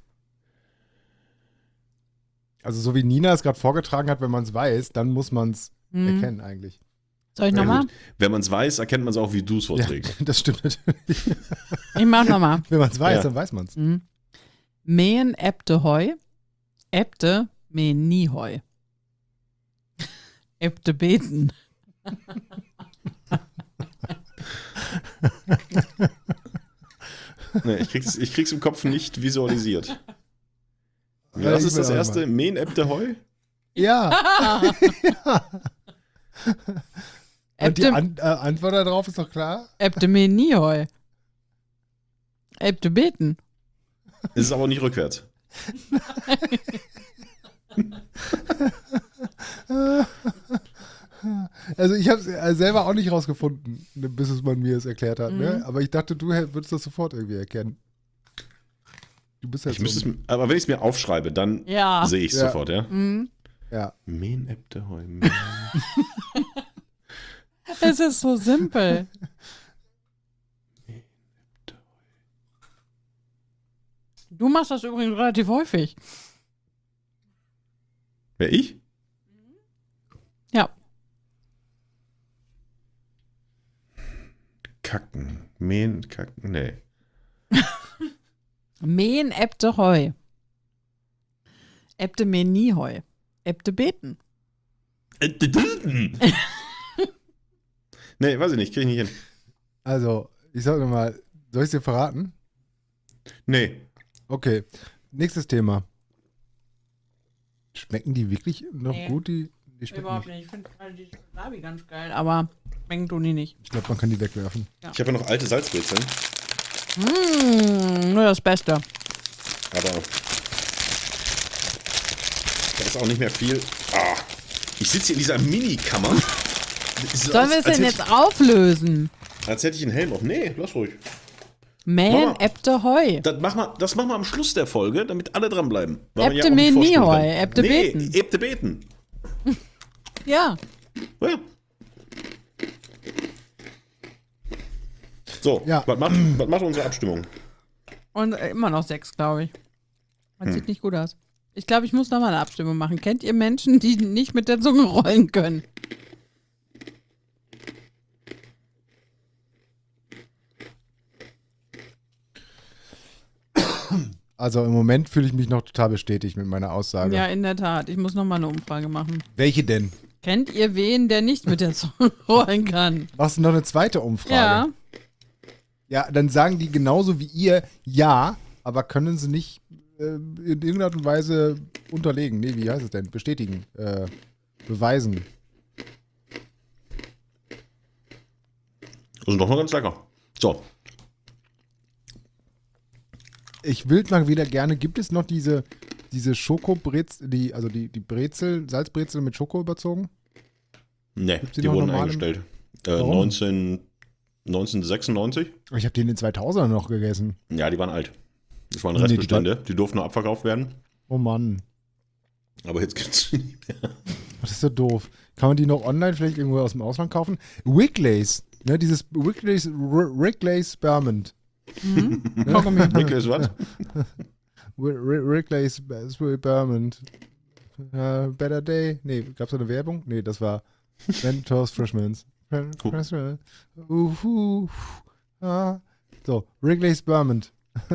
Also so wie Nina es gerade vorgetragen hat, wenn man es weiß, dann muss man es erkennen eigentlich. Soll ich Ja, nochmal? gut. Wenn man es weiß, erkennt man es auch, wie du es vorträgst. Ja, das stimmt natürlich. Ich mach nochmal. Wenn man es weiß, Ja. dann weiß man es. Mähen Äbte Heu, Äbte mähen nie Heu. Äbte beten. Nee, ich krieg's im Kopf nicht visualisiert. Was ist das erste? Mähen Äbte Heu? Ja. Und die Äbte, Antwort darauf ist doch klar. Äbte mähen nie Heu. Äbte beten. Es ist aber nicht rückwärts. Also ich habe es selber auch nicht rausgefunden, bis es man mir es erklärt hat. Ne? Aber ich dachte, du würdest das sofort irgendwie erkennen. Du bist halt Aber wenn ich es mir aufschreibe, dann Ja. sehe ich es Ja. sofort, ja? Ja. Mähen Äbte Heu. Es ist so simpel. Du machst das übrigens relativ häufig. Wer, ich? Ja. Kacken. Mähen, kacken, nee. Mähen Äbte Heu. Äbte mähen nie Heu. Äbte beten. Nee, weiß ich nicht, krieg ich nicht hin. Also, ich sag mal, soll ich es dir verraten? Nee. Okay, nächstes Thema. Schmecken die wirklich noch Nee. gut? Die schmecken nicht. nicht. Ich finde die Schokolade ganz geil, aber schmecken tun die nicht. Ich glaube, man kann die wegwerfen. Ich habe ja noch alte Salzbrezeln, Nur das Beste. aber da ist auch nicht mehr viel. Ah, ich sitze hier in dieser Mini-Kammer. Sollen wir es denn jetzt auflösen? Als hätte ich einen Helm auf. Nee, lass ruhig. Mähen Mama. Äbte Heu. Das machen wir am Schluss der Folge, damit alle dranbleiben. Weil man Äbte auch nicht mähen nie vorspulen Heu, kann. Äbte beten. Nee, Äbte beten. Ja. Ja. So, Ja. was macht unsere Abstimmung? Und immer noch 6, glaube ich. Das sieht nicht gut aus. Ich glaube, ich muss nochmal eine Abstimmung machen. Kennt ihr Menschen, die nicht mit der Zunge rollen können? Also im Moment fühle ich mich noch total bestätigt mit meiner Aussage. Ja, in der Tat. Ich muss nochmal eine Umfrage machen. Welche denn? Kennt ihr wen, der nicht mit der Zunge rollen kann? Machst du noch eine zweite Umfrage? Ja. Ja, dann sagen die genauso wie ihr ja, aber können sie nicht in irgendeiner Art und Weise unterlegen. Nee, wie heißt es denn? Bestätigen. Beweisen. Das ist doch noch ganz lecker. So, Ich will mal wieder gerne, gibt es noch diese Schokobrezel, die Brezel, Salzbrezel mit Schoko überzogen? ne, Gibt's die die noch wurden normal im- eingestellt. Warum? 1996? Ich habe die in den 2000ern noch gegessen. Ja, die waren alt. Das waren Nee, die Restbestände. Die durften nur abverkauft werden. Oh Mann, Aber jetzt gibt's die nicht mehr. das ist so doof. Kann man die noch online vielleicht irgendwo aus dem Ausland kaufen? Wrigley's, ne, dieses Wrigley's Spearmint. Nicholas, was? Wrigley's Spearmint. Better Day. Nee, gab's da eine Werbung? Nee, das war Mentos Freshmans. So, Wrigley's Spearmint.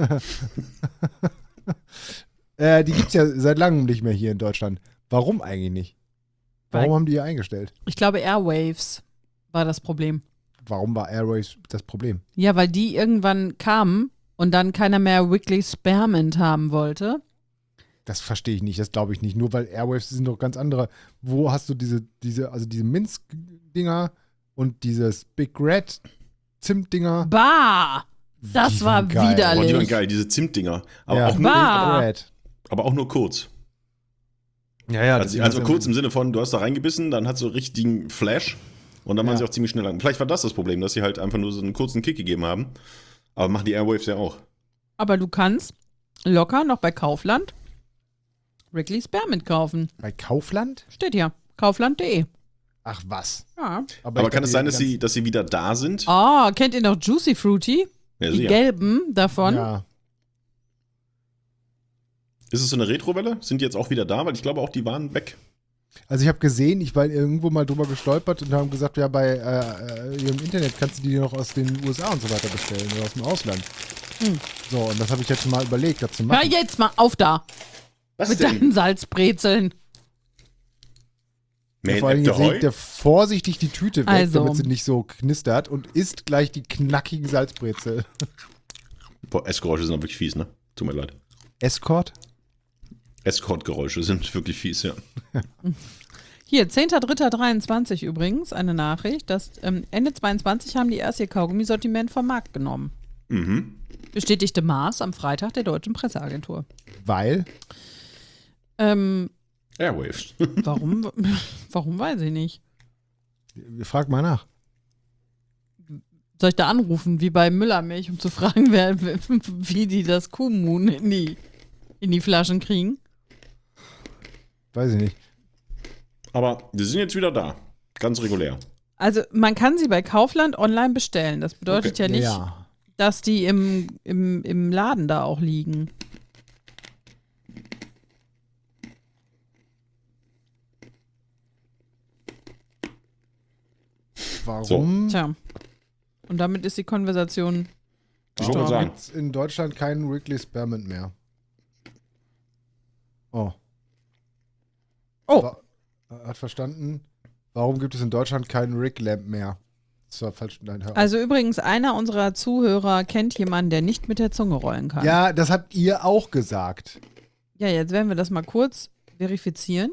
Die gibt's ja seit langem nicht mehr hier in Deutschland. Warum eigentlich nicht? Warum haben die hier eingestellt? Ich glaube, Airwaves war das Problem. Warum war Airways das Problem? Ja, weil die irgendwann kamen und dann keiner mehr Wrigley's Spearmint haben wollte. Das verstehe ich nicht, das glaube ich nicht. Nur weil Airwaves sind doch ganz andere. Wo hast du diese Minz-Dinger und dieses Big Red Zimt-Dinger? Bah! Das Die war waren geil. Oh, die waren widerlich. geil, diese Zimtdinger. Aber, Ja. auch nur, Bah. Red. aber auch nur kurz. Ja, Also kurz im Sinne von, du hast da reingebissen, dann hat so richtigen Flash und dann waren sie auch ziemlich schnell lang. Vielleicht war das Problem, dass sie halt einfach nur so einen kurzen Kick gegeben haben. Aber machen die Airwaves ja auch. Aber du kannst locker noch bei Kaufland Wrigley's Spearmint kaufen. Bei Kaufland? Steht hier. Kaufland.de. Ach was. Ja. Aber ich kann es sein, dachte, dass sie wieder da sind? Oh, kennt ihr noch Juicy Fruity? Ja, Die sicher. gelben davon? Ja. Ist es so eine Retrowelle? Sind die jetzt auch wieder da? Weil ich glaube auch, die waren weg. Also ich habe gesehen, ich war irgendwo mal drüber gestolpert und haben gesagt, ja, bei ihrem Internet kannst du die noch aus den USA und so weiter bestellen oder aus dem Ausland. So, und das habe ich jetzt schon mal überlegt, das zu Hör machen. jetzt mal auf da Was mit denn? deinen Salzbrezeln. Ja, Man vor allem at jetzt the legt er vorsichtig die Tüte weg, Also. damit sie nicht so knistert und isst gleich die knackigen Salzbrezel. Boah, Essgeräusche sind auch wirklich fies, ne? Tut mir leid. Escort? Escort-Geräusche sind wirklich fies, ja. Hier, 10.03.23 übrigens, eine Nachricht, dass Ende 22 haben die erst ihr Kaugummisortiment vom Markt genommen. Mhm. Bestätigte Maas am Freitag der deutschen Presseagentur. Weil? Airwaves. Warum? Warum weiß ich nicht. Frag mal nach. Soll ich da anrufen, wie bei Müllermilch, um zu fragen, wie die das Kuhmoon in die Flaschen kriegen? Weiß ich nicht. Aber wir sind jetzt wieder da. Ganz regulär. Also man kann sie bei Kaufland online bestellen. Das bedeutet Okay. ja nicht, Ja. dass die im Laden da auch liegen. Warum? Tja. Und damit ist die Konversation Ich wollte gestorben. sagen. Gibt's in Deutschland keinen Wrigley Spearmint mehr? Oh. Oh, Hat verstanden. Warum gibt es in Deutschland keinen Rick Lamp mehr? Das war falsch. Nein, hör auf. also übrigens, einer unserer Zuhörer kennt jemanden, der nicht mit der Zunge rollen kann. Ja, das habt ihr auch gesagt. Ja, jetzt werden wir das mal kurz verifizieren.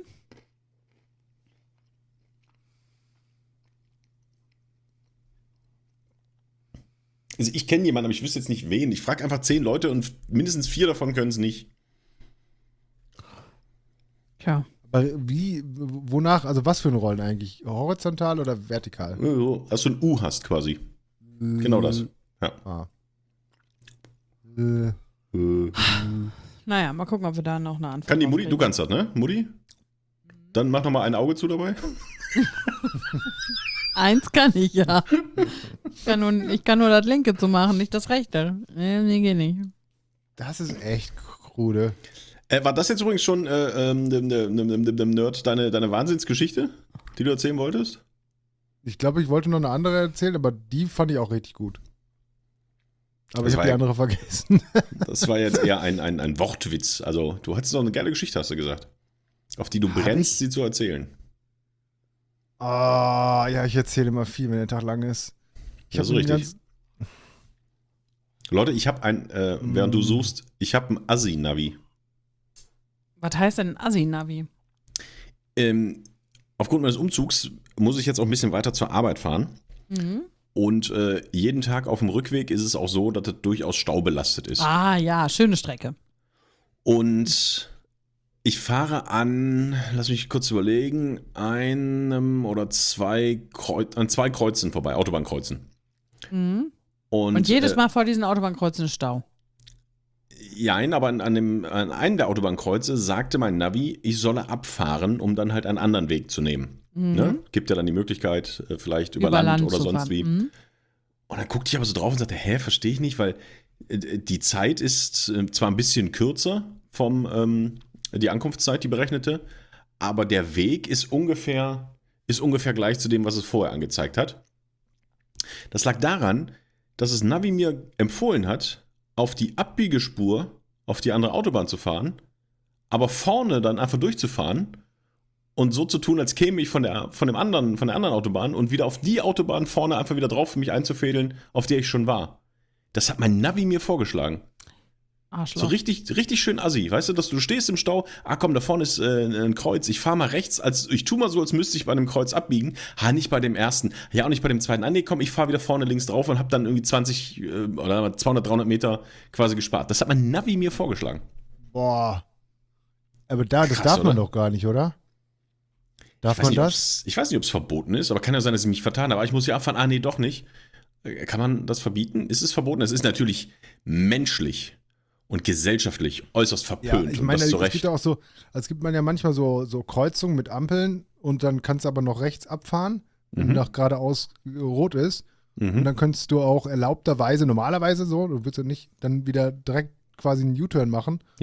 Also ich kenne jemanden, aber ich wüsste jetzt nicht wen. Ich frage einfach 10 Leute und mindestens 4 davon können es nicht. Tja. Aber wie, wonach, also was für ein Rollen eigentlich? Horizontal oder vertikal? Dass du ein U hast quasi. Genau das. Ja. Ah. Naja, mal gucken, ob wir da noch eine Antwort Kann die drauf Mutti? Du kriegen. kannst das, ne? Mutti? Dann mach noch mal ein Auge zu dabei. Eins kann ich ja. Ich kann nur das linke zu machen, nicht das rechte. Nee, geht nicht. Das ist echt krude. War das jetzt übrigens schon dem Nerd deine Wahnsinnsgeschichte, die du erzählen wolltest? Ich glaube, ich wollte noch eine andere erzählen, aber die fand ich auch richtig gut. Aber Das ich war habe die ja- andere vergessen. Das war jetzt eher ein Wortwitz. Also, du hattest noch eine geile Geschichte, hast du gesagt. Auf die du Hab brennst, ich? sie zu erzählen. Ah, ja, ich erzähle immer viel, wenn der Tag lang ist. Ja, so richtig. Leute, ich habe während du suchst, ich habe ein Assi-Navi. Was heißt denn Assi-Navi? Aufgrund meines Umzugs muss ich jetzt auch ein bisschen weiter zur Arbeit fahren. Mhm. Und jeden Tag auf dem Rückweg ist es auch so, dass das durchaus staubelastet ist. Ah ja, schöne Strecke. Und ich fahre an, lass mich kurz überlegen, einem oder zwei Kreuzen vorbei, Autobahnkreuzen. Mhm. Und jedes Mal vor diesen Autobahnkreuzen ist Stau. Jein, aber an einem der Autobahnkreuze sagte mein Navi, ich solle abfahren, um dann halt einen anderen Weg zu nehmen. Ne? Gibt ja dann die Möglichkeit, vielleicht über Land oder zu sonst fahren. wie. Mhm. Und dann guckte ich aber so drauf und sagte, verstehe ich nicht, weil die Zeit ist zwar ein bisschen kürzer die Ankunftszeit, die berechnete, aber der Weg ist ungefähr gleich zu dem, was es vorher angezeigt hat. Das lag daran, dass das Navi mir empfohlen hat, auf die Abbiegespur, auf die andere Autobahn zu fahren, aber vorne dann einfach durchzufahren und so zu tun, als käme ich von der anderen Autobahn und wieder auf die Autobahn vorne einfach wieder drauf für mich einzufädeln, auf der ich schon war. Das hat mein Navi mir vorgeschlagen. Arschloch. So richtig, richtig schön assi. Weißt du, dass du stehst im Stau, komm, da vorne ist ein Kreuz, ich fahre mal rechts, ich tue mal so, als müsste ich bei einem Kreuz abbiegen. Nicht bei dem ersten, ja auch nicht bei dem zweiten. Nee, komm, ich fahre wieder vorne links drauf und habe dann irgendwie 20 oder 200, 300 Meter quasi gespart. Das hat mein Navi mir vorgeschlagen. Boah. Aber das Krass, darf man oder? doch gar nicht, oder? Darf Ich weiß man nicht, das? ich weiß nicht, ob es verboten ist, aber kann ja sein, dass ich mich vertan habe. Aber ich muss ja abfahren. Nee, doch nicht. Kann man das verbieten? Ist es verboten? Es ist natürlich menschlich und gesellschaftlich äußerst verpönt. ich und meine, das zu es Recht. gibt ja auch so, es gibt man ja manchmal so Kreuzungen mit Ampeln und dann kannst du aber noch rechts abfahren, wenn nach geradeaus rot ist. Und dann könntest du auch erlaubterweise, normalerweise so, du würdest ja nicht dann wieder direkt quasi einen U-Turn machen. Ja.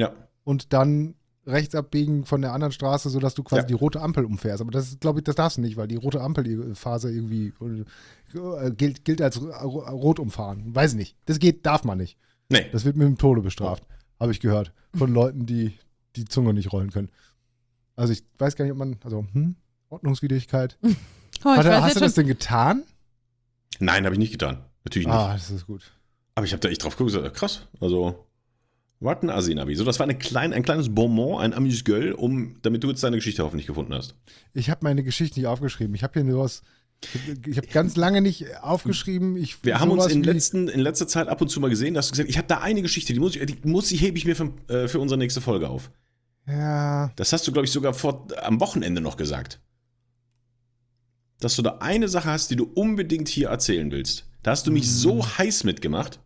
und dann rechts abbiegen von der anderen Straße, sodass du quasi Ja. die rote Ampel umfährst. Aber das ist, glaube ich, das darfst du nicht, weil die rote Ampelphase irgendwie gilt als rot umfahren. Weiß nicht. Das darf man nicht. Nee. Das wird mit dem Tode bestraft, habe ich gehört. Von Leuten, die die Zunge nicht rollen können. Also ich weiß gar nicht, ob man, Ordnungswidrigkeit. Oh, ich Hast weiß du das jetzt schon, denn getan? Nein, habe ich nicht getan. Natürlich nicht. Ah, das ist gut. Aber ich habe da echt drauf geguckt und gesagt, krass. Also, was ein Assi-Navi. So, das war ein kleines Bonbon, ein Amüs-Gueule, damit du jetzt deine Geschichte hoffentlich gefunden hast. Ich habe meine Geschichte nicht aufgeschrieben. Ich habe hier nur was. Ich habe ganz lange nicht aufgeschrieben. Wir haben uns in letzter Zeit ab und zu mal gesehen, da hast du gesagt, ich habe da eine Geschichte, die hebe ich mir für unsere nächste Folge auf. Ja. Das hast du, glaube ich, sogar am Wochenende noch gesagt. Dass du da eine Sache hast, die du unbedingt hier erzählen willst. Da hast du mich so heiß mitgemacht.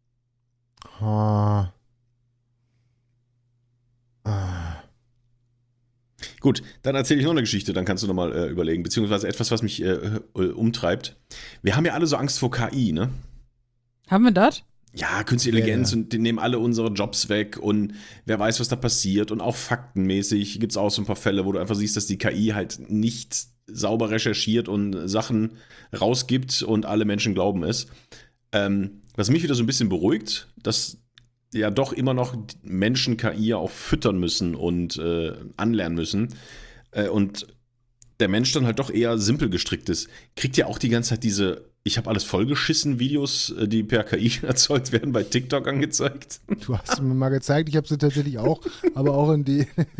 Ah. Gut, dann erzähle ich noch eine Geschichte, dann kannst du nochmal überlegen, beziehungsweise etwas, was mich umtreibt. Wir haben ja alle so Angst vor KI, ne? haben wir das? Ja, Künstliche Intelligenz und die nehmen alle unsere Jobs weg und wer weiß, was da passiert. Und auch faktenmäßig gibt es auch so ein paar Fälle, wo du einfach siehst, dass die KI halt nicht sauber recherchiert und Sachen rausgibt und alle Menschen glauben es. Was mich wieder so ein bisschen beruhigt, dass ja doch immer noch Menschen KI auch füttern müssen und anlernen müssen. Und der Mensch dann halt doch eher simpel gestrickt ist. Kriegt ja auch die ganze Zeit diese "Ich habe alles vollgeschissen" Videos, die per KI erzeugt werden, bei TikTok angezeigt. Du hast mir mal gezeigt, ich habe sie tatsächlich auch, aber auch in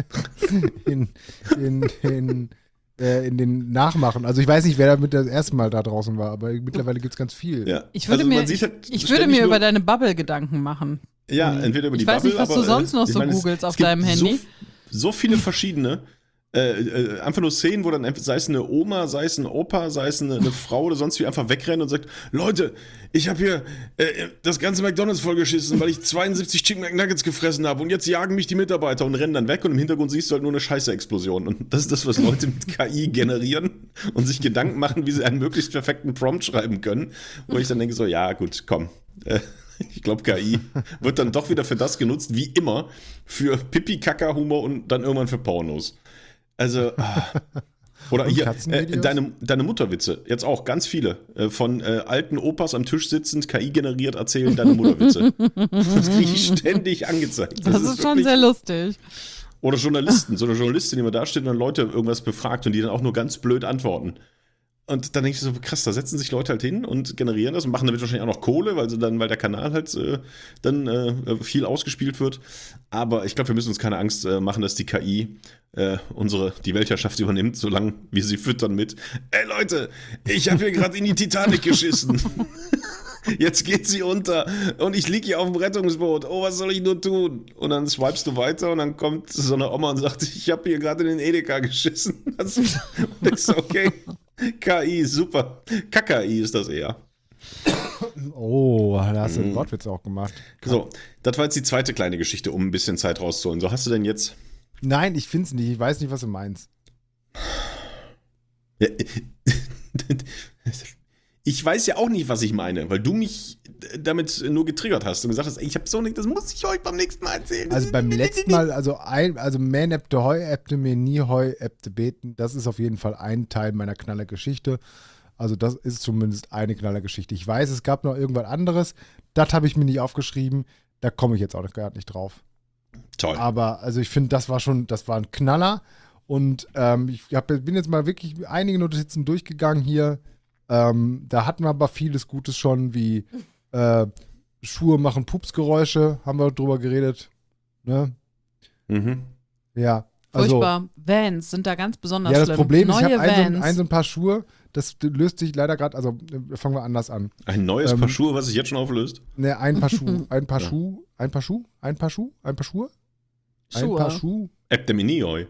den Nachmachen. Also ich weiß nicht, wer damit das erste Mal da draußen war, aber mittlerweile gibt es ganz viel. Ja. Ich würde man sieht halt mir ständig über nur- deine Bubble Gedanken machen. Ja, entweder über die Ich weiß Bubble, nicht, was aber, du sonst noch ich so meine, googelst auf gibt deinem Handy. So viele verschiedene. Einfach nur Szenen, wo dann sei es eine Oma, sei es ein Opa, sei es eine Frau oder sonst wie einfach wegrennen und sagt, Leute, ich habe hier das ganze McDonald's vollgeschissen, weil ich 72 Chicken McNuggets gefressen habe und jetzt jagen mich die Mitarbeiter und rennen dann weg und im Hintergrund siehst du halt nur eine Scheiße-Explosion. Und das ist das, was Leute mit KI generieren und sich Gedanken machen, wie sie einen möglichst perfekten Prompt schreiben können. Wo ich dann denke so, ja gut, komm, ich glaube, KI wird dann doch wieder für das genutzt, wie immer, für Pipi-Kaka-Humor und dann irgendwann für Pornos. Also, oder Und hier, Katzenvideos? deine Mutterwitze, jetzt auch ganz viele, von alten Opas am Tisch sitzend, KI generiert, erzählen deine Mutterwitze. Das kriege ich ständig angezeigt. Das ist schon wirklich- sehr lustig. Oder Journalisten, so eine Journalistin, die immer da steht und dann Leute irgendwas befragt und die dann auch nur ganz blöd antworten. Und dann denke ich so, krass, da setzen sich Leute halt hin und generieren das und machen damit wahrscheinlich auch noch Kohle, weil der Kanal halt viel ausgespielt wird. Aber ich glaube, wir müssen uns keine Angst machen, dass die KI die Weltherrschaft übernimmt, solange wir sie füttern mit: Ey Leute, ich habe hier gerade in die Titanic geschissen. Jetzt geht sie unter und ich liege hier auf dem Rettungsboot. Oh, was soll ich nur tun? Und dann swipest du weiter und dann kommt so eine Oma und sagt, ich habe hier gerade in den Edeka geschissen. Und ich so, okay, KI, super. KKI ist das eher. Oh, da hast du einen Wortwitz auch gemacht. So, das war jetzt die zweite kleine Geschichte, um ein bisschen Zeit rauszuholen. So, hast du denn jetzt... Nein, ich finde es nicht. Ich weiß nicht, was du meinst. Ja, ich weiß ja auch nicht, was ich meine, weil du mich damit nur getriggert hast und gesagt hast, ey, ich habe so nicht, das muss ich euch beim nächsten Mal erzählen. Also beim letzten Mal, also Man äbte Heu, äbte mir nie Heu, äbte beten, das ist auf jeden Fall ein Teil meiner Knallergeschichte. Also das ist zumindest eine Knallergeschichte. Ich weiß, es gab noch irgendwas anderes, das habe ich mir nicht aufgeschrieben, da komme ich jetzt auch gar nicht drauf. Toll. Aber also ich finde, das war ein Knaller und bin jetzt mal wirklich einige Notizen durchgegangen hier. Da hatten wir aber vieles Gutes schon, wie Schuhe machen Pupsgeräusche, haben wir drüber geredet. Ne? Mhm. Ja, also Furchtbar. Vans sind da ganz besonders ja, das schlimm. Problem ist, ich Neue habe Vans. so ein paar Schuhe, das löst sich leider gerade, also fangen wir anders an. Ein neues Paar Schuhe, was sich jetzt schon auflöst? Ne, ein Paar Schuhe, ein Paar Schuhe, ein Paar Schuhe, ein Paar Schuhe, ein Paar Schuhe, ein Paar Schuhe. Epteminioi.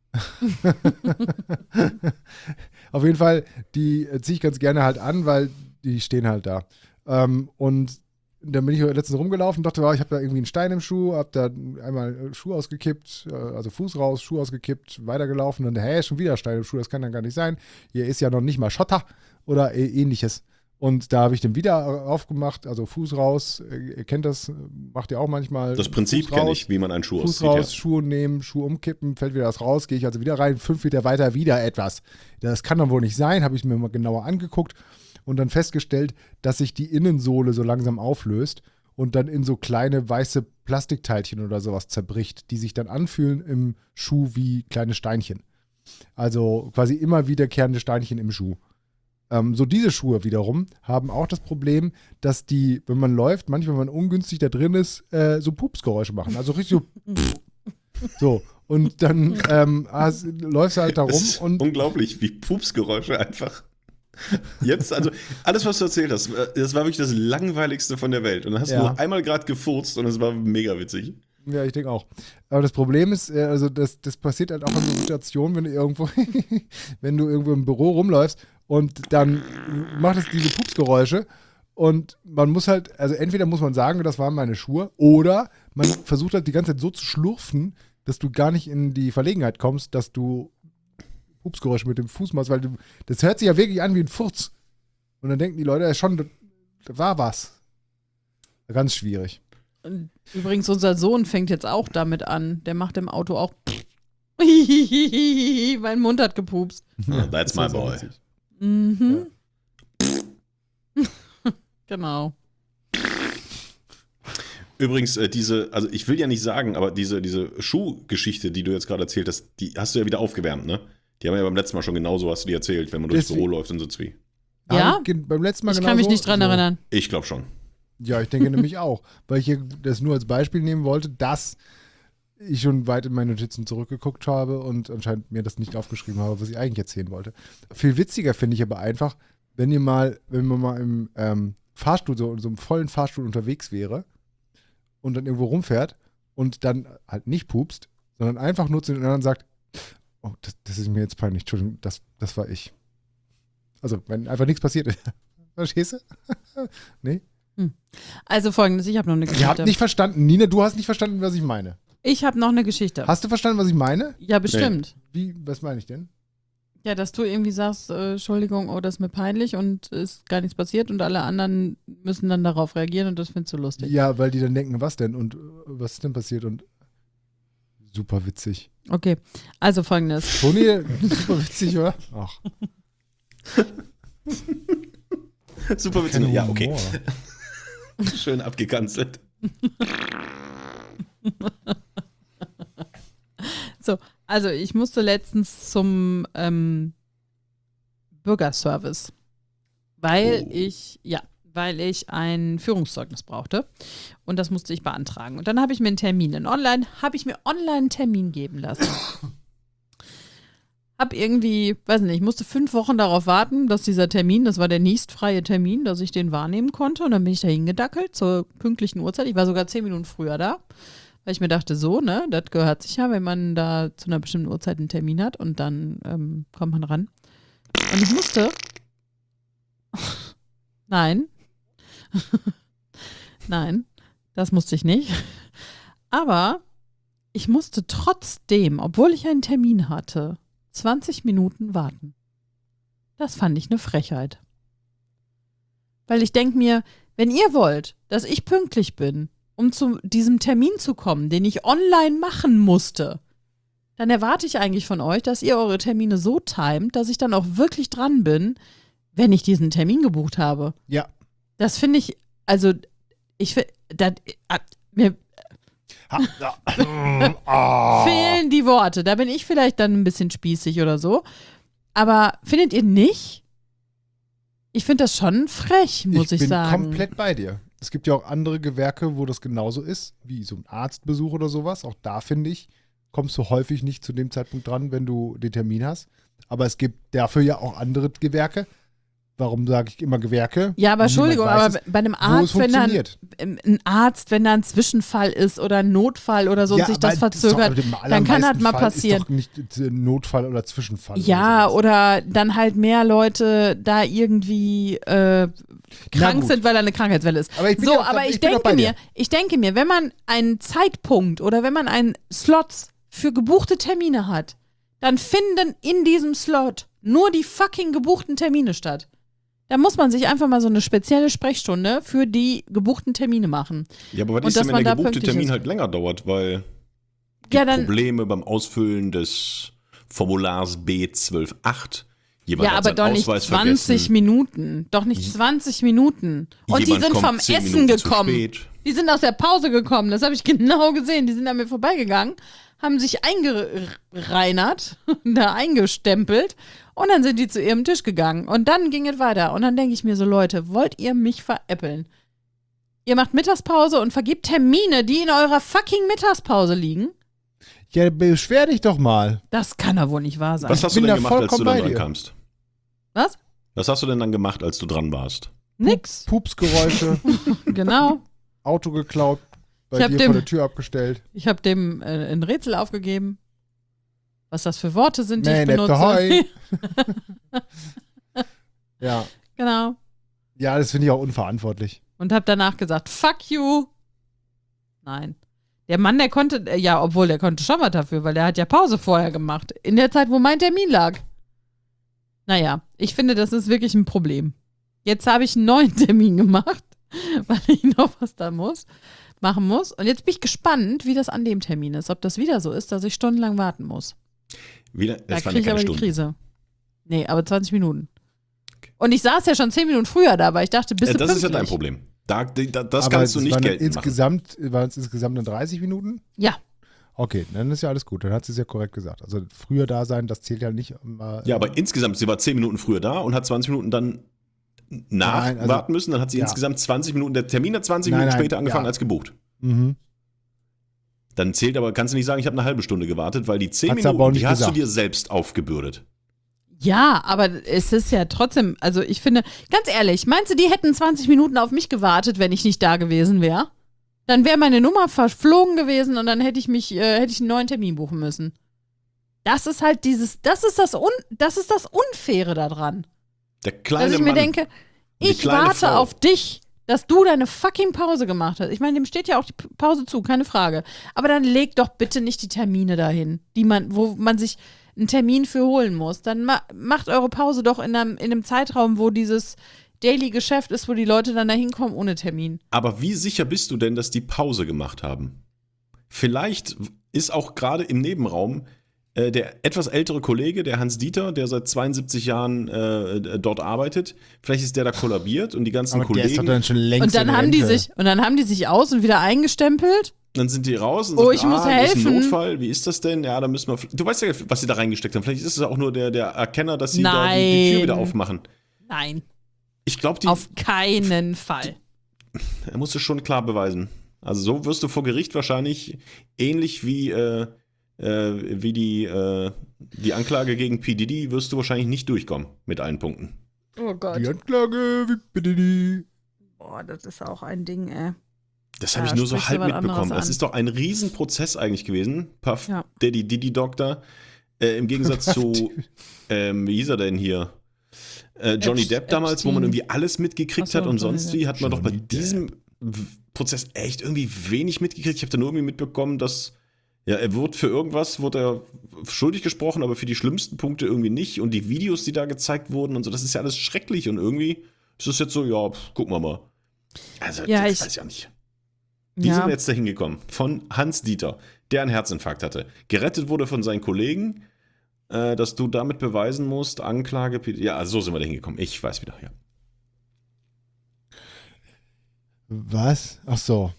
Auf jeden Fall, die ziehe ich ganz gerne halt an, weil die stehen halt da. Und dann bin ich letztens rumgelaufen und dachte, ich habe da irgendwie einen Stein im Schuh, habe da einmal Schuh ausgekippt, also Fuß raus, Schuh ausgekippt, weitergelaufen und schon wieder Stein im Schuh, das kann dann gar nicht sein. Hier ist ja noch nicht mal Schotter oder ähnliches. Und da habe ich den wieder aufgemacht, also Fuß raus, ihr kennt das, macht ihr auch manchmal. Das Prinzip kenne ich, wie man einen Schuh Fuß auszieht. raus, Ja. Schuhe nehmen, Schuh umkippen, fällt wieder was raus, gehe ich also wieder rein, 5 Meter weiter wieder etwas. Das kann doch wohl nicht sein, habe ich mir mal genauer angeguckt und dann festgestellt, dass sich die Innensohle so langsam auflöst und dann in so kleine weiße Plastikteilchen oder sowas zerbricht, die sich dann anfühlen im Schuh wie kleine Steinchen. Also quasi immer wiederkehrende Steinchen im Schuh. So diese Schuhe wiederum haben auch das Problem, dass die, wenn man läuft, manchmal, wenn man ungünstig da drin ist, so Pupsgeräusche machen. Also richtig so. Und dann läufst du halt da rum Das ist und unglaublich, wie Pupsgeräusche einfach. Jetzt, also alles, was du erzählt hast, das war wirklich das Langweiligste von der Welt. Und dann hast du Ja. nur einmal gerade gefurzt und es war mega witzig. ja, ich denke auch. Aber das Problem ist, also das passiert halt auch in so Situationen, wenn du irgendwo, wenn du irgendwo im Büro rumläufst und dann macht es diese Pupsgeräusche und man muss halt, also entweder muss man sagen, das waren meine Schuhe, oder man versucht halt die ganze Zeit so zu schlurfen, dass du gar nicht in die Verlegenheit kommst, dass du Pupsgeräusche mit dem Fuß machst, weil das hört sich ja wirklich an wie ein Furz. Und dann denken die Leute, ja schon, da war was. Ganz schwierig. Übrigens, unser Sohn fängt jetzt auch damit an. Der macht im Auto auch mein Mund hat gepupst. That's Das my ist ja boy. witzig. Mhm. Genau. Übrigens, also ich will ja nicht sagen, aber diese Schuhgeschichte, die du jetzt gerade erzählt hast, die hast du ja wieder aufgewärmt, ne? Die haben wir ja beim letzten Mal schon genauso, hast du die erzählt, wenn man durchs Deswegen- Büro läuft und so wie. Ja? Beim letzten Mal Ich kann mich genauso. nicht dran erinnern. Ich glaube schon. Ja, ich denke nämlich auch, weil ich hier das nur als Beispiel nehmen wollte, dass ich schon weit in meine Notizen zurückgeguckt habe und anscheinend mir das nicht aufgeschrieben habe, was ich eigentlich erzählen wollte. Viel witziger finde ich aber einfach, wenn man mal im Fahrstuhl, so einem vollen Fahrstuhl unterwegs wäre und dann irgendwo rumfährt und dann halt nicht pupst, sondern einfach nur zu den anderen sagt, oh, das ist mir jetzt peinlich, Entschuldigung, das war ich. Also, wenn einfach nichts passiert ist. Verstehst du? Nee? Also folgendes, ich habe noch eine Ihr habt Geschichte. nicht verstanden. Nina, du hast nicht verstanden, was ich meine. Ich habe noch eine Geschichte. Hast du verstanden, was ich meine? Ja, bestimmt. Was meine ich denn? Ja, dass du irgendwie sagst, Entschuldigung, oh, das ist mir peinlich und ist gar nichts passiert und alle anderen müssen dann darauf reagieren und das findest du lustig. Ja, weil die dann denken, was denn? Und was ist denn passiert? Und super witzig. Okay, also folgendes. Toni, super witzig, oder? Ach, Super witzig. kein Ja, Humor. okay. Schön abgekanzelt. So, also ich musste letztens zum Bürgerservice, weil ich ein Führungszeugnis brauchte und das musste ich beantragen. Und dann habe ich mir online einen Termin geben lassen. Hab irgendwie, weiß nicht, ich musste 5 Wochen darauf warten, dass dieser Termin, das war der nächstfreie Termin, dass ich den wahrnehmen konnte. Und dann bin ich da hingedackelt zur pünktlichen Uhrzeit. Ich war sogar 10 Minuten früher da, weil ich mir dachte, so, ne, das gehört sich ja, wenn man da zu einer bestimmten Uhrzeit einen Termin hat und dann kommt man ran. Und ich musste. Nein. Nein, das musste ich nicht. Aber ich musste trotzdem, obwohl ich einen Termin hatte, 20 Minuten warten. Das fand ich eine Frechheit. Weil ich denke mir, wenn ihr wollt, dass ich pünktlich bin, um zu diesem Termin zu kommen, den ich online machen musste, dann erwarte ich eigentlich von euch, dass ihr eure Termine so timet, dass ich dann auch wirklich dran bin, wenn ich diesen Termin gebucht habe. Ja. Das finde ich, also, ich finde, mir fehlen die Worte. Da bin ich vielleicht dann ein bisschen spießig oder so. Aber findet ihr nicht? Ich finde das schon frech, muss ich sagen. Ich bin komplett bei dir. Es gibt ja auch andere Gewerke, wo das genauso ist, wie so ein Arztbesuch oder sowas. Auch da, finde ich, kommst du häufig nicht zu dem Zeitpunkt dran, wenn du den Termin hast. Aber es gibt dafür ja auch andere Gewerke. Warum sage ich immer Gewerke? Ja, aber Entschuldigung, Niemand weiß aber es, bei einem wo es Arzt, wenn funktioniert. wenn da ein Zwischenfall ist oder ein Notfall oder so und sich das aber ist doch verzögert, im dann kann das allermeisten mal Fall passieren. Ist doch nicht Notfall oder Zwischenfall. Ja, oder sowas. oder dann halt mehr Leute da irgendwie krank gut. sind, weil da eine Krankheitswelle ist. Aber ich bin so, ja auch- aber ich ich bin auch bei denke mir, wenn man einen Zeitpunkt oder wenn man einen Slot für gebuchte Termine hat, dann finden in diesem Slot nur die fucking gebuchten Termine statt. Da muss man sich einfach mal so eine spezielle Sprechstunde für die gebuchten Termine machen. Ja, aber was Und ist denn, dass wenn man der da gebuchte pünktlich Termin ist. halt länger dauert, weil Ja, dann, Probleme beim Ausfüllen des Formulars B128. Jemand ja, hat aber seinen doch nicht Ausweis 20 vergessen. Minuten. Doch nicht 20 Minuten. Und Jemand die sind kommt vom 10 Essen Minuten zu gekommen. spät. Die sind aus der Pause gekommen. Das habe ich genau gesehen. Die sind an mir vorbeigegangen, haben sich eingereinert, da eingestempelt und dann sind die zu ihrem Tisch gegangen. Und dann ging es weiter. Und dann denke ich mir so, Leute, wollt ihr mich veräppeln? Ihr macht Mittagspause und vergibt Termine, die in eurer fucking Mittagspause liegen? Ja, beschwer dich doch mal. Das kann doch wohl nicht wahr sein. Was hast du bin denn da gemacht, als du vollkommen dann bei dran dir. kamst? Was? Was hast du denn dann gemacht, als du dran warst? Nix. Pupsgeräusche, Genau. Auto geklaut, Ich bei hab dir dem- vor der Tür abgestellt. Ich habe dem ein Rätsel aufgegeben, was das für Worte sind, die ich Man at the benutze. hoi. Ja. Genau. Ja, das finde ich auch unverantwortlich. Und habe danach gesagt, fuck you. Nein. Der Mann, der konnte, ja, obwohl der konnte schon was dafür, weil der hat ja Pause vorher gemacht. In der Zeit, wo mein Termin lag. Naja, ich finde, das ist wirklich ein Problem. Jetzt habe ich einen neuen Termin gemacht, weil ich noch was da machen muss. Und jetzt bin ich gespannt, wie das an dem Termin ist. Ob das wieder so ist, dass ich stundenlang warten muss. Wieder, Da es waren kriege ja ich keine aber die Stunden. Krise. Nee, aber 20 Minuten. Und ich saß ja schon 10 Minuten früher da, weil ich dachte, bist du Das ist ja pünktlich? dein Problem. Das Aber kannst du es nicht waren geltend machen. Waren es insgesamt dann 30 Minuten? Ja. Okay, dann ist ja alles gut. Dann hat sie es ja korrekt gesagt. Also früher da sein, das zählt ja nicht. Ja, aber insgesamt, sie war 10 Minuten früher da und hat 20 Minuten dann Nein, also- warten müssen. Dann hat sie ja. insgesamt 20 Minuten, der Termin hat 20 Nein, Minuten nein, später angefangen ja. als gebucht. Mhm. Dann zählt aber, kannst du nicht sagen, ich habe eine halbe Stunde gewartet, weil die 10 Hat's aber auch Minuten, nicht die hast du gesagt. dir selbst aufgebürdet. Ja, aber es ist ja trotzdem, also ich finde, ganz ehrlich, meinst du, die hätten 20 Minuten auf mich gewartet, wenn ich nicht da gewesen wäre? Dann wäre meine Nummer verflogen gewesen und dann hätte ich einen neuen Termin buchen müssen. Das ist halt das ist das Unfaire daran. Der kleine Dass ich mir Mann, denke, die ich kleine warte Frau. auf dich, dass du deine fucking Pause gemacht hast. Ich meine, dem steht ja auch die Pause zu, keine Frage. Aber dann leg doch bitte nicht die Termine dahin, wo man sich einen Termin für holen muss. Dann macht eure Pause doch in einem Zeitraum, wo dieses Daily-Geschäft ist, wo die Leute dann da hinkommen ohne Termin. Aber wie sicher bist du denn, dass die Pause gemacht haben? Vielleicht ist auch gerade im Nebenraum der etwas ältere Kollege, der Hans-Dieter, der seit 72 Jahren dort arbeitet, vielleicht ist der da kollabiert und die ganzen Aber der ist doch Kollegen, dann schon längst Und dann in haben die Rente. sich aus und wieder eingestempelt. dann sind die raus und Oh, sagen, ich muss ist ein helfen. Notfall, wie ist das denn? Ja, da müssen wir, du weißt ja, was sie da reingesteckt haben. Vielleicht ist es auch nur der Erkenner, dass sie da die Tür Nein. wieder aufmachen. Nein, Ich glaube, auf keinen Fall. er musste schon klar beweisen. Also so wirst du vor Gericht wahrscheinlich ähnlich wie die Anklage gegen P. Diddy wirst du wahrscheinlich nicht durchkommen mit allen Punkten. Oh Gott. Die Anklage, wie bitte die? Boah, das ist auch ein Ding, ey. Das habe Ja, ich nur so sprichst du halb was anderes mitbekommen. Das an. ist doch ein Riesenprozess eigentlich gewesen. Puff Ja. Daddy Diddy Doktor. Im Gegensatz zu, wie hieß er denn hier? Johnny Depp damals, wo man Epstein. irgendwie alles mitgekriegt Ach so, hat und Johnny sonst Depp. wie, hat man doch bei Johnny diesem Prozess echt irgendwie wenig mitgekriegt. Ich habe da nur irgendwie mitbekommen, dass er wird für irgendwas, wurde er schuldig gesprochen, aber für die schlimmsten Punkte irgendwie nicht. Und die Videos, die da gezeigt wurden und so, das ist ja alles schrecklich. Und irgendwie ist es jetzt so, ja, gucken wir mal. Also, Ja, das ich- weiß ich auch nicht. Wie sind Ja, wir jetzt da hingekommen? Von Hans Dieter, der einen Herzinfarkt hatte. Gerettet wurde von seinen Kollegen, dass du damit beweisen musst, Anklage, ja, also so sind wir da hingekommen. Ich weiß wieder, ja. Was? Ach so.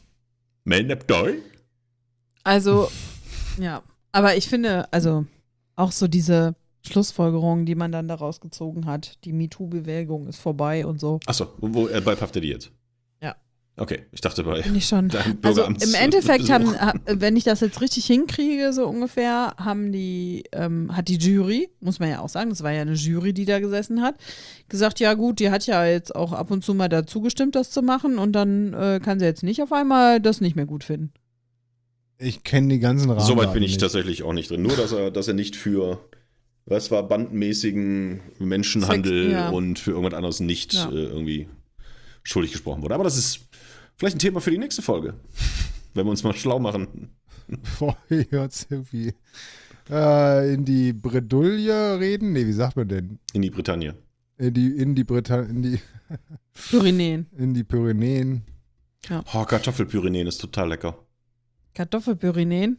also, ja. Aber ich finde, also auch so diese Schlussfolgerung, die man dann daraus gezogen hat, die MeToo-Bewegung ist vorbei und so. Achso, bei Puff Daddy jetzt? Ja. Okay, ich dachte bei Finde ich schon. deinem Also Bürgeramts- im Endeffekt Besuch. wenn ich das jetzt richtig hinkriege, so ungefähr, hat die Jury, muss man ja auch sagen, das war ja eine Jury, die da gesessen hat, gesagt, ja gut, die hat ja jetzt auch ab und zu mal dazu gestimmt, das zu machen und dann kann sie jetzt nicht auf einmal das nicht mehr gut finden. Ich kenne die ganzen Rahmendaten Soweit bin ich nicht. tatsächlich auch nicht drin. Nur, dass er nicht für, was war, bandenmäßigen Menschenhandel Sex, ja. und für irgendwas anderes nicht Ja. irgendwie schuldig gesprochen wurde. Aber das ist vielleicht ein Thema für die nächste Folge. Wenn wir uns mal schlau machen. Bevor wir jetzt irgendwie in die Bredouille reden. Nee, wie sagt man denn? In die Bretagne. in die Pyrenäen. in die Pyrenäen. Oh, Kartoffelpyrenäen ist total lecker. Kartoffelpyrenäen.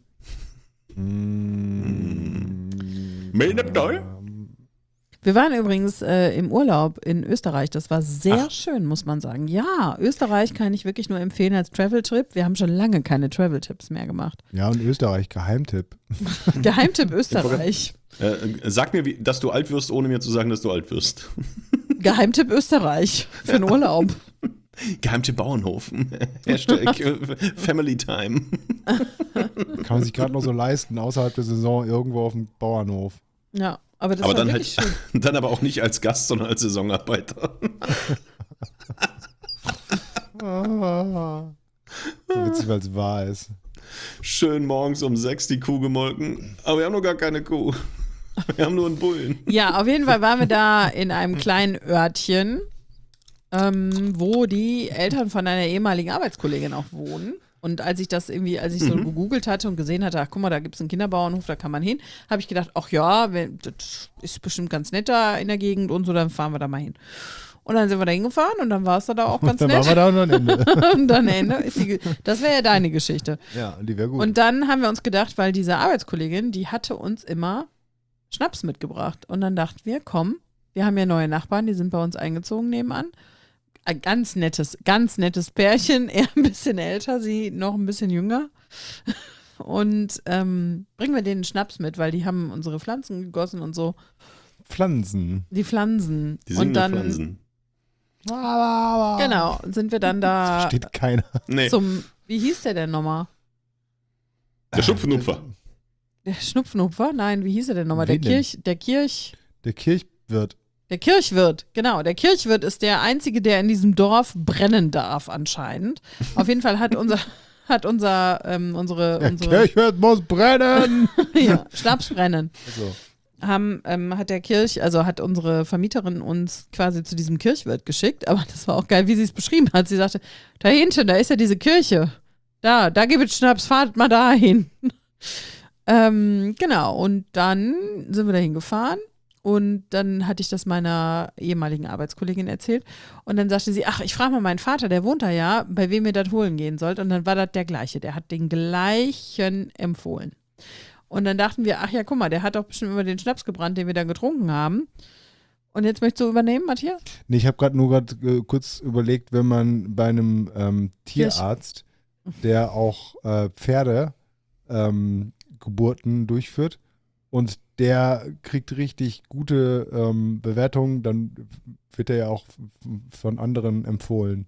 Wir waren übrigens im Urlaub in Österreich. Das war sehr schön, muss man sagen. Ja, Österreich kann ich wirklich nur empfehlen als Travel-Trip. Wir haben schon lange keine Travel-Tipps mehr gemacht. Ja, und Österreich, Geheimtipp. Geheimtipp Österreich. Sag mir, dass du alt wirst, ohne mir zu sagen, dass du alt wirst. Geheimtipp Österreich für den Urlaub. Geheimtipp Bauernhof. Hashtag Family Time. Kann man sich gerade noch so leisten, außerhalb der Saison irgendwo auf dem Bauernhof. Ja, aber das Aber war dann wirklich halt, schön. dann aber auch nicht als Gast, sondern als Saisonarbeiter. So witzig, weil es wahr ist. Schön morgens um 6 die Kuh gemolken. Aber wir haben noch gar keine Kuh. Wir haben nur einen Bullen. Ja, auf jeden Fall waren wir da in einem kleinen Örtchen, wo die Eltern von einer ehemaligen Arbeitskollegin auch wohnen. Und als ich so gegoogelt hatte und gesehen hatte, ach guck mal, da gibt es einen Kinderbauernhof, da kann man hin, habe ich gedacht, ach ja, das ist bestimmt ganz nett da in der Gegend und so, dann fahren wir da mal hin. Und dann sind wir da hingefahren und dann war es da auch ganz Dann nett. waren wir da und am Ende. Und dann Ende das wäre ja deine Geschichte. Ja, die wäre gut. Und dann haben wir uns gedacht, weil diese Arbeitskollegin, die hatte uns immer Schnaps mitgebracht. Und dann dachten wir, komm, wir haben ja neue Nachbarn, die sind bei uns eingezogen nebenan. Ein ganz nettes Pärchen, er ein bisschen älter, sie noch ein bisschen jünger. Und bringen wir denen Schnaps mit, weil die haben unsere Pflanzen gegossen und so. Pflanzen. Die Pflanzen. Die und dann, Pflanzen. genau, sind wir dann da Steht keiner. Nee, wie hieß der denn nochmal? der Schupfnupfer. Der Schnupfnupfer? Nein, wie hieß er denn nochmal? Wen denn? Der Kirchwirt. Der Kirchwirt, genau. Der Kirchwirt ist der Einzige, der in diesem Dorf brennen darf anscheinend. Auf jeden Fall hat unsere Kirchwirt muss brennen! ja, Schnaps brennen. So. Hat unsere Vermieterin uns quasi zu diesem Kirchwirt geschickt, aber das war auch geil, wie sie es beschrieben hat. Sie sagte, da hinten, da ist ja diese Kirche. Da gibt es Schnaps, fahrt mal dahin. Genau, und dann sind wir dahin gefahren. Und dann hatte ich das meiner ehemaligen Arbeitskollegin erzählt. Und dann sagte sie, ach, ich frage mal meinen Vater, der wohnt da ja, bei wem ihr das holen gehen sollt. Und dann war das der gleiche, der hat den gleichen empfohlen. Und dann dachten wir, ach ja, guck mal, der hat doch bestimmt immer den Schnaps gebrannt, den wir dann getrunken haben. Und jetzt möchtest du übernehmen, Matthias? Nee, ich habe gerade kurz überlegt, wenn man bei einem Tierarzt, der auch Pferdegeburten durchführt, und der kriegt richtig gute Bewertungen, dann wird er ja auch von anderen empfohlen.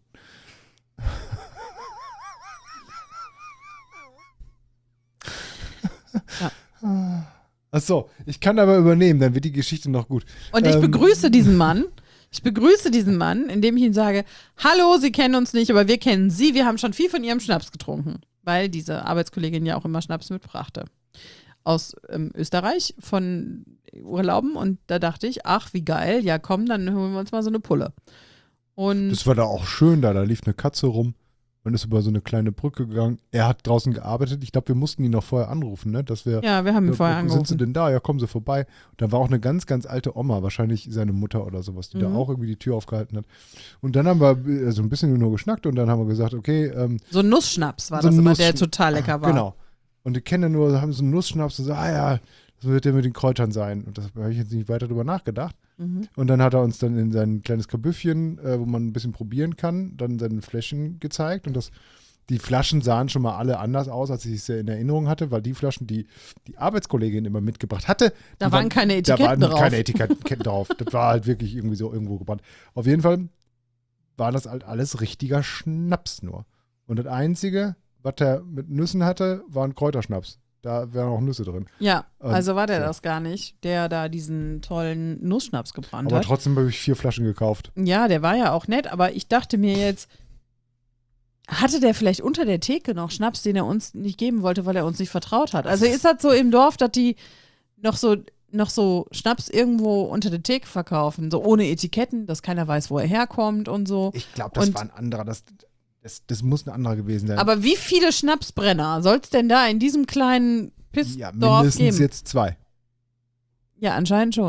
Ja. Achso, ich kann aber übernehmen, dann wird die Geschichte noch gut. Und ich begrüße diesen Mann. Indem ich ihm sage, hallo, Sie kennen uns nicht, aber wir kennen Sie. Wir haben schon viel von Ihrem Schnaps getrunken, weil diese Arbeitskollegin ja auch immer Schnaps mitbrachte. Aus Österreich von Urlauben. Und da dachte ich, ach, wie geil. Ja, komm, dann holen wir uns mal so eine Pulle. Und Das war da auch schön, da lief eine Katze rum. Man ist über so eine kleine Brücke gegangen. Er hat draußen gearbeitet. Ich glaube, wir mussten ihn noch vorher anrufen, ne? Dass wir, ja, wir haben ihn vorher Sind Sie angerufen. denn da? Ja, kommen Sie vorbei. Und da war auch eine ganz, ganz alte Oma, wahrscheinlich seine Mutter oder sowas, die da auch irgendwie die Tür aufgehalten hat. Und dann haben wir so ein bisschen nur geschnackt und dann haben wir gesagt, okay. So ein Nussschnaps war so das ein immer, Nuss- der total lecker war. Genau. Und die kennen nur, haben so einen Nussschnaps und so, ja, das wird der mit den Kräutern sein. Und das habe ich jetzt nicht weiter drüber nachgedacht. Und dann hat er uns dann in sein kleines Kabüffchen, wo man ein bisschen probieren kann, dann seine Fläschchen gezeigt. Und die Flaschen sahen schon mal alle anders aus, als ich es in Erinnerung hatte, weil die Flaschen, die Arbeitskollegin immer mitgebracht hatte, Da waren keine Etiketten da waren drauf. keine Etiketten drauf. Das war halt wirklich irgendwie so irgendwo gebrannt. Auf jeden Fall war das halt alles richtiger Schnaps nur. Und das Einzige, was er mit Nüssen hatte, war ein Kräuterschnaps. Da wären auch Nüsse drin. Ja, also war der so. das gar nicht, der da diesen tollen Nussschnaps gebrannt Aber hat. trotzdem habe ich 4 Flaschen gekauft. Ja, der war ja auch nett, aber ich dachte mir jetzt, hatte der vielleicht unter der Theke noch Schnaps, den er uns nicht geben wollte, weil er uns nicht vertraut hat? Also ist das so im Dorf, dass die noch so Schnaps irgendwo unter der Theke verkaufen, so ohne Etiketten, dass keiner weiß, wo er herkommt und so. Ich glaube, das Und- war ein anderer. Das muss ein anderer gewesen sein. Aber wie viele Schnapsbrenner soll es denn da in diesem kleinen ja, Pissdorf mindestens geben? jetzt 2. Ja, anscheinend schon.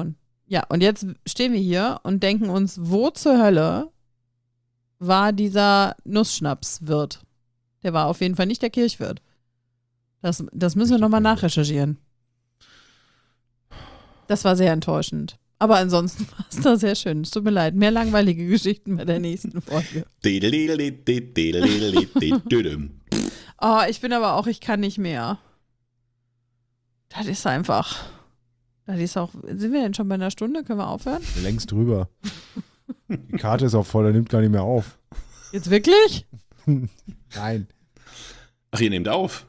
Ja, und jetzt stehen wir hier und denken uns, wo zur Hölle war dieser Nussschnapswirt? Der war auf jeden Fall nicht der Kirchwirt. Das müssen wir nochmal nachrecherchieren. Das war sehr enttäuschend. Aber ansonsten war es da sehr schön. Es tut mir leid. Mehr langweilige Geschichten bei der nächsten Folge. Oh, ich bin aber auch, ich kann nicht mehr. Das ist einfach. Das ist auch. Sind wir denn schon bei einer Stunde? Können wir aufhören? Längst drüber. Die Karte ist auch voll, er nimmt gar nicht mehr auf. Jetzt wirklich? Nein. Ach, ihr nehmt auf.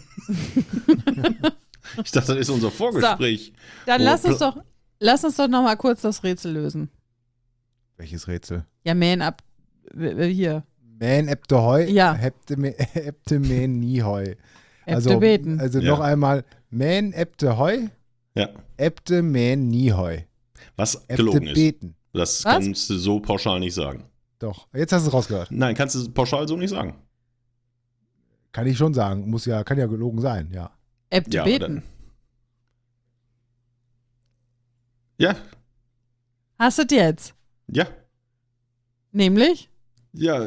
Ich dachte, das ist unser Vorgespräch. So, dann lass uns doch noch mal kurz das Rätsel lösen. Welches Rätsel? Ja, Man ab hier. Man ebte heu, Ja. ebte man nie heu. Ebte beten. Also Ja. noch einmal, Man ebte heu, Ja, ebte man nie heu. was Ebte gelogen ist. beten. Das Was? kannst du so pauschal nicht sagen. Doch, jetzt hast du es rausgehört. Nein, kannst du pauschal so nicht sagen. Kann ich schon sagen. Kann ja gelogen sein, ja. Ebte Ja, beten. dann. Ja, Hast du es jetzt? ja. Nämlich? Ja,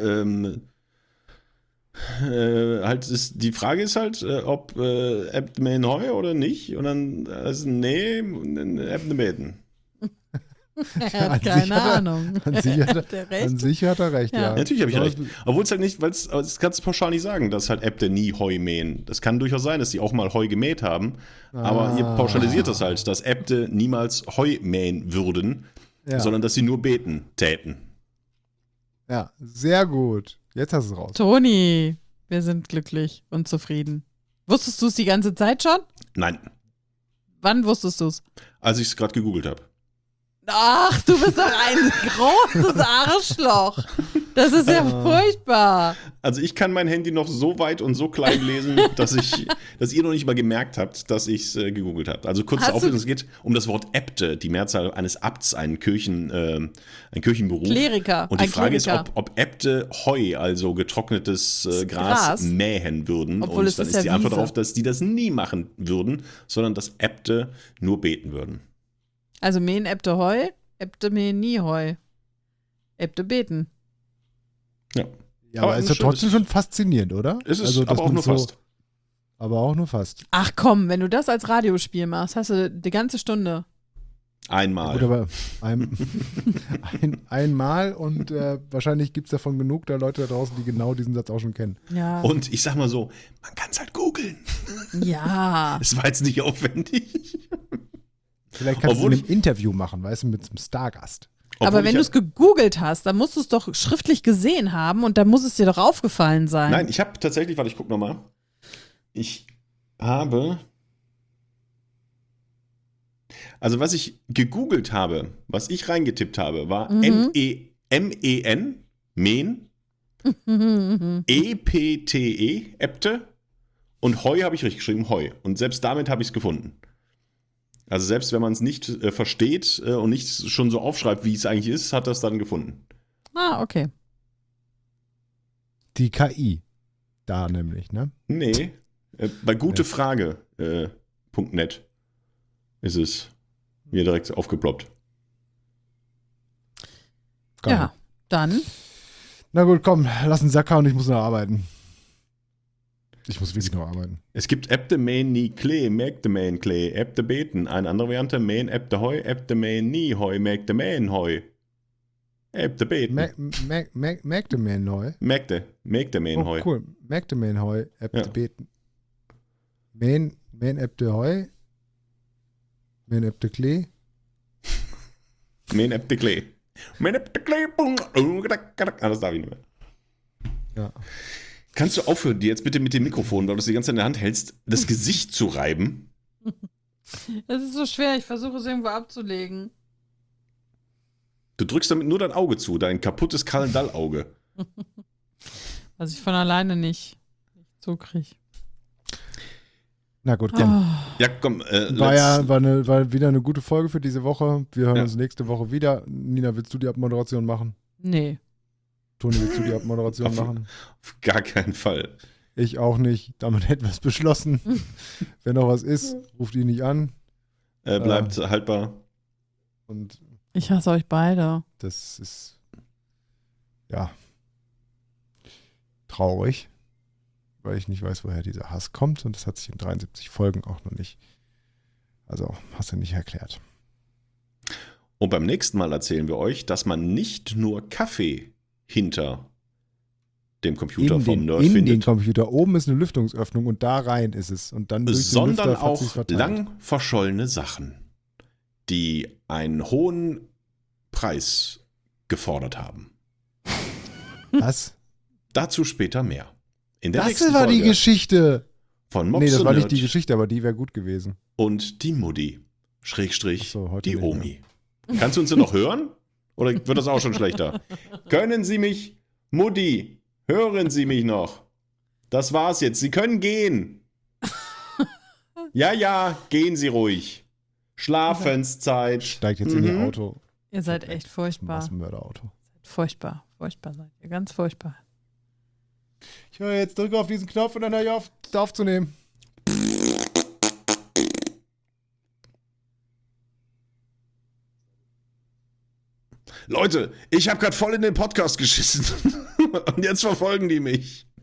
halt die Frage ist halt, ob Ebbt man heu oder nicht. Und dann nee, Ebbt beten. Er An hat sich keine hat er- Ahnung. an sich hat er- Hat er An recht? sich hat er recht, Ja. ja. Natürlich habe ich recht. Sonst- Obwohl es halt nicht, weil das kannst du pauschal nicht sagen, dass halt Ebte nie Heu mähen. Das kann durchaus sein, dass die auch mal Heu gemäht haben. Aber ihr pauschalisiert das halt, dass Ebte niemals Heu mähen würden, Ja. sondern dass sie nur beten täten. Ja, sehr gut. Jetzt hast du es raus. Toni, wir sind glücklich und zufrieden. Wusstest du es die ganze Zeit schon? Nein, Wann wusstest du es? als ich es gerade gegoogelt habe. Ach, du bist doch ein großes Arschloch. Das ist ja furchtbar. Also ich kann mein Handy noch so weit und so klein lesen, dass ihr noch nicht mal gemerkt habt, dass ich es gegoogelt habe. Also kurz Hast du- Auflösung, es geht um das Wort Äbte, die Mehrzahl eines Abts, ein Kirchenberuf. Kleriker. Und die ein Frage ist, Kleriker. ob Äbte Heu, also getrocknetes Gras, Gras. mähen würden. Obwohl es und dann ist ist ja die Antwort Wiese. darauf, dass die das nie machen würden, sondern dass Äbte nur beten würden. Also mähen ebte Heu, ebte mähen nie Heu. Ebte beten. Ja. Ja, aber Aber ist ein doch trotzdem schönes- schon faszinierend, oder? Es ist Also, dass aber auch man nur so- fast. Aber auch nur fast. Ach komm, wenn du das als Radiospiel machst, hast du die ganze Stunde. Einmal. Gut, aber einmal und wahrscheinlich gibt es davon genug da Leute da draußen, die genau diesen Satz auch schon kennen. Ja. Und ich sag mal so, man kann es halt googeln. Ja. Es war jetzt nicht aufwendig. Vielleicht kannst Obwohl du es in einem Interview machen, weißt du, mit einem Stargast. Aber Obwohl wenn ich du es gegoogelt hast, dann musst du es doch schriftlich gesehen haben und dann muss es dir doch aufgefallen sein. Nein, ich habe tatsächlich, warte, ich guck nochmal. Ich habe. Also, was ich gegoogelt habe, was ich reingetippt habe, war M-E-N, Men, E-P-T-E, Äbte. Und Heu habe ich richtig geschrieben, Heu. Und selbst damit habe ich es gefunden. Also, selbst wenn man es nicht versteht und nicht schon so aufschreibt, wie es eigentlich ist, hat das dann gefunden. Ah, okay. Die KI. Da nämlich, ne? Nee, bei gutefrage.net ist es mir direkt aufgeploppt. Geil. Ja, dann. Na gut, komm, lass einen Sack hauen, ich muss noch arbeiten. Ich muss wirklich noch arbeiten. Es gibt Äbte mähen nie Klee, mägde mähen Klee, Äbte beten. Eine andere Variante, mähen Äbte Heu, Äbte mähen nie Heu, mägde mähen Heu. Äbte beten. Merkte mir neu. Mägde mähen Oh, Heu. cool. Merkte mir heu, Äbte Ja. beten. Men Äbte heu. Men Äbte Klee. Mähen Äbte Klee. Mähen Äbte Klee. Das darf ich nicht mehr. Ja. Kannst du aufhören, dir jetzt bitte mit dem Mikrofon, weil du es die ganze Zeit in der Hand hältst, das Gesicht zu reiben? Es ist so schwer, ich versuche es irgendwo abzulegen. Du drückst damit nur dein Auge zu, dein kaputtes Karl-Dall-Auge. Was ich von alleine nicht zukriege. Na gut, komm. Ja, komm, War wieder eine gute Folge für diese Woche. Wir hören Ja. uns nächste Woche wieder. Nina, willst du die Abmoderation machen? Nee. Toni, willst du die Abmoderation machen? auf gar keinen Fall. Ich auch nicht. Damit hätten wir es beschlossen. Wenn noch was ist, ruft ihn nicht an. Bleibt haltbar. Und Ich hasse euch beide. das ist, ja, traurig, weil ich nicht weiß, woher dieser Hass kommt. Und das hat sich in 73 Folgen auch noch nicht, also hast du nicht erklärt. Und beim nächsten Mal erzählen wir euch, dass man nicht nur Kaffee hinter dem Computer vom Nerd in den findet, Computer. Oben ist eine Lüftungsöffnung und da rein ist es. Und dann durch den sondern Lüfter hat sich's auch verteilt. lang verschollene Sachen, die einen hohen Preis gefordert haben. Was? Dazu später mehr. In der Das nächsten war die Folge Geschichte. von Mops Nee, das und war nicht Nerd die Geschichte, aber die wäre gut gewesen. und die Mutti, Schrägstrich, Ach so, heute die nicht mehr. Omi. Kannst du uns denn noch hören? Oder wird das auch schon schlechter? Können Sie mich, Mutti, hören Sie mich noch? Das war's jetzt. Sie können gehen. Ja, gehen Sie ruhig. Schlafenszeit. Steigt jetzt in ihr Auto. Ihr seid echt Das furchtbar. Massenmörderauto. Furchtbar. Furchtbar seid ihr. Ganz furchtbar. Ich höre jetzt, drücke auf diesen Knopf und dann höre ich auf, aufzunehmen. Leute, ich habe gerade voll in den Podcast geschissen. Und jetzt verfolgen die mich.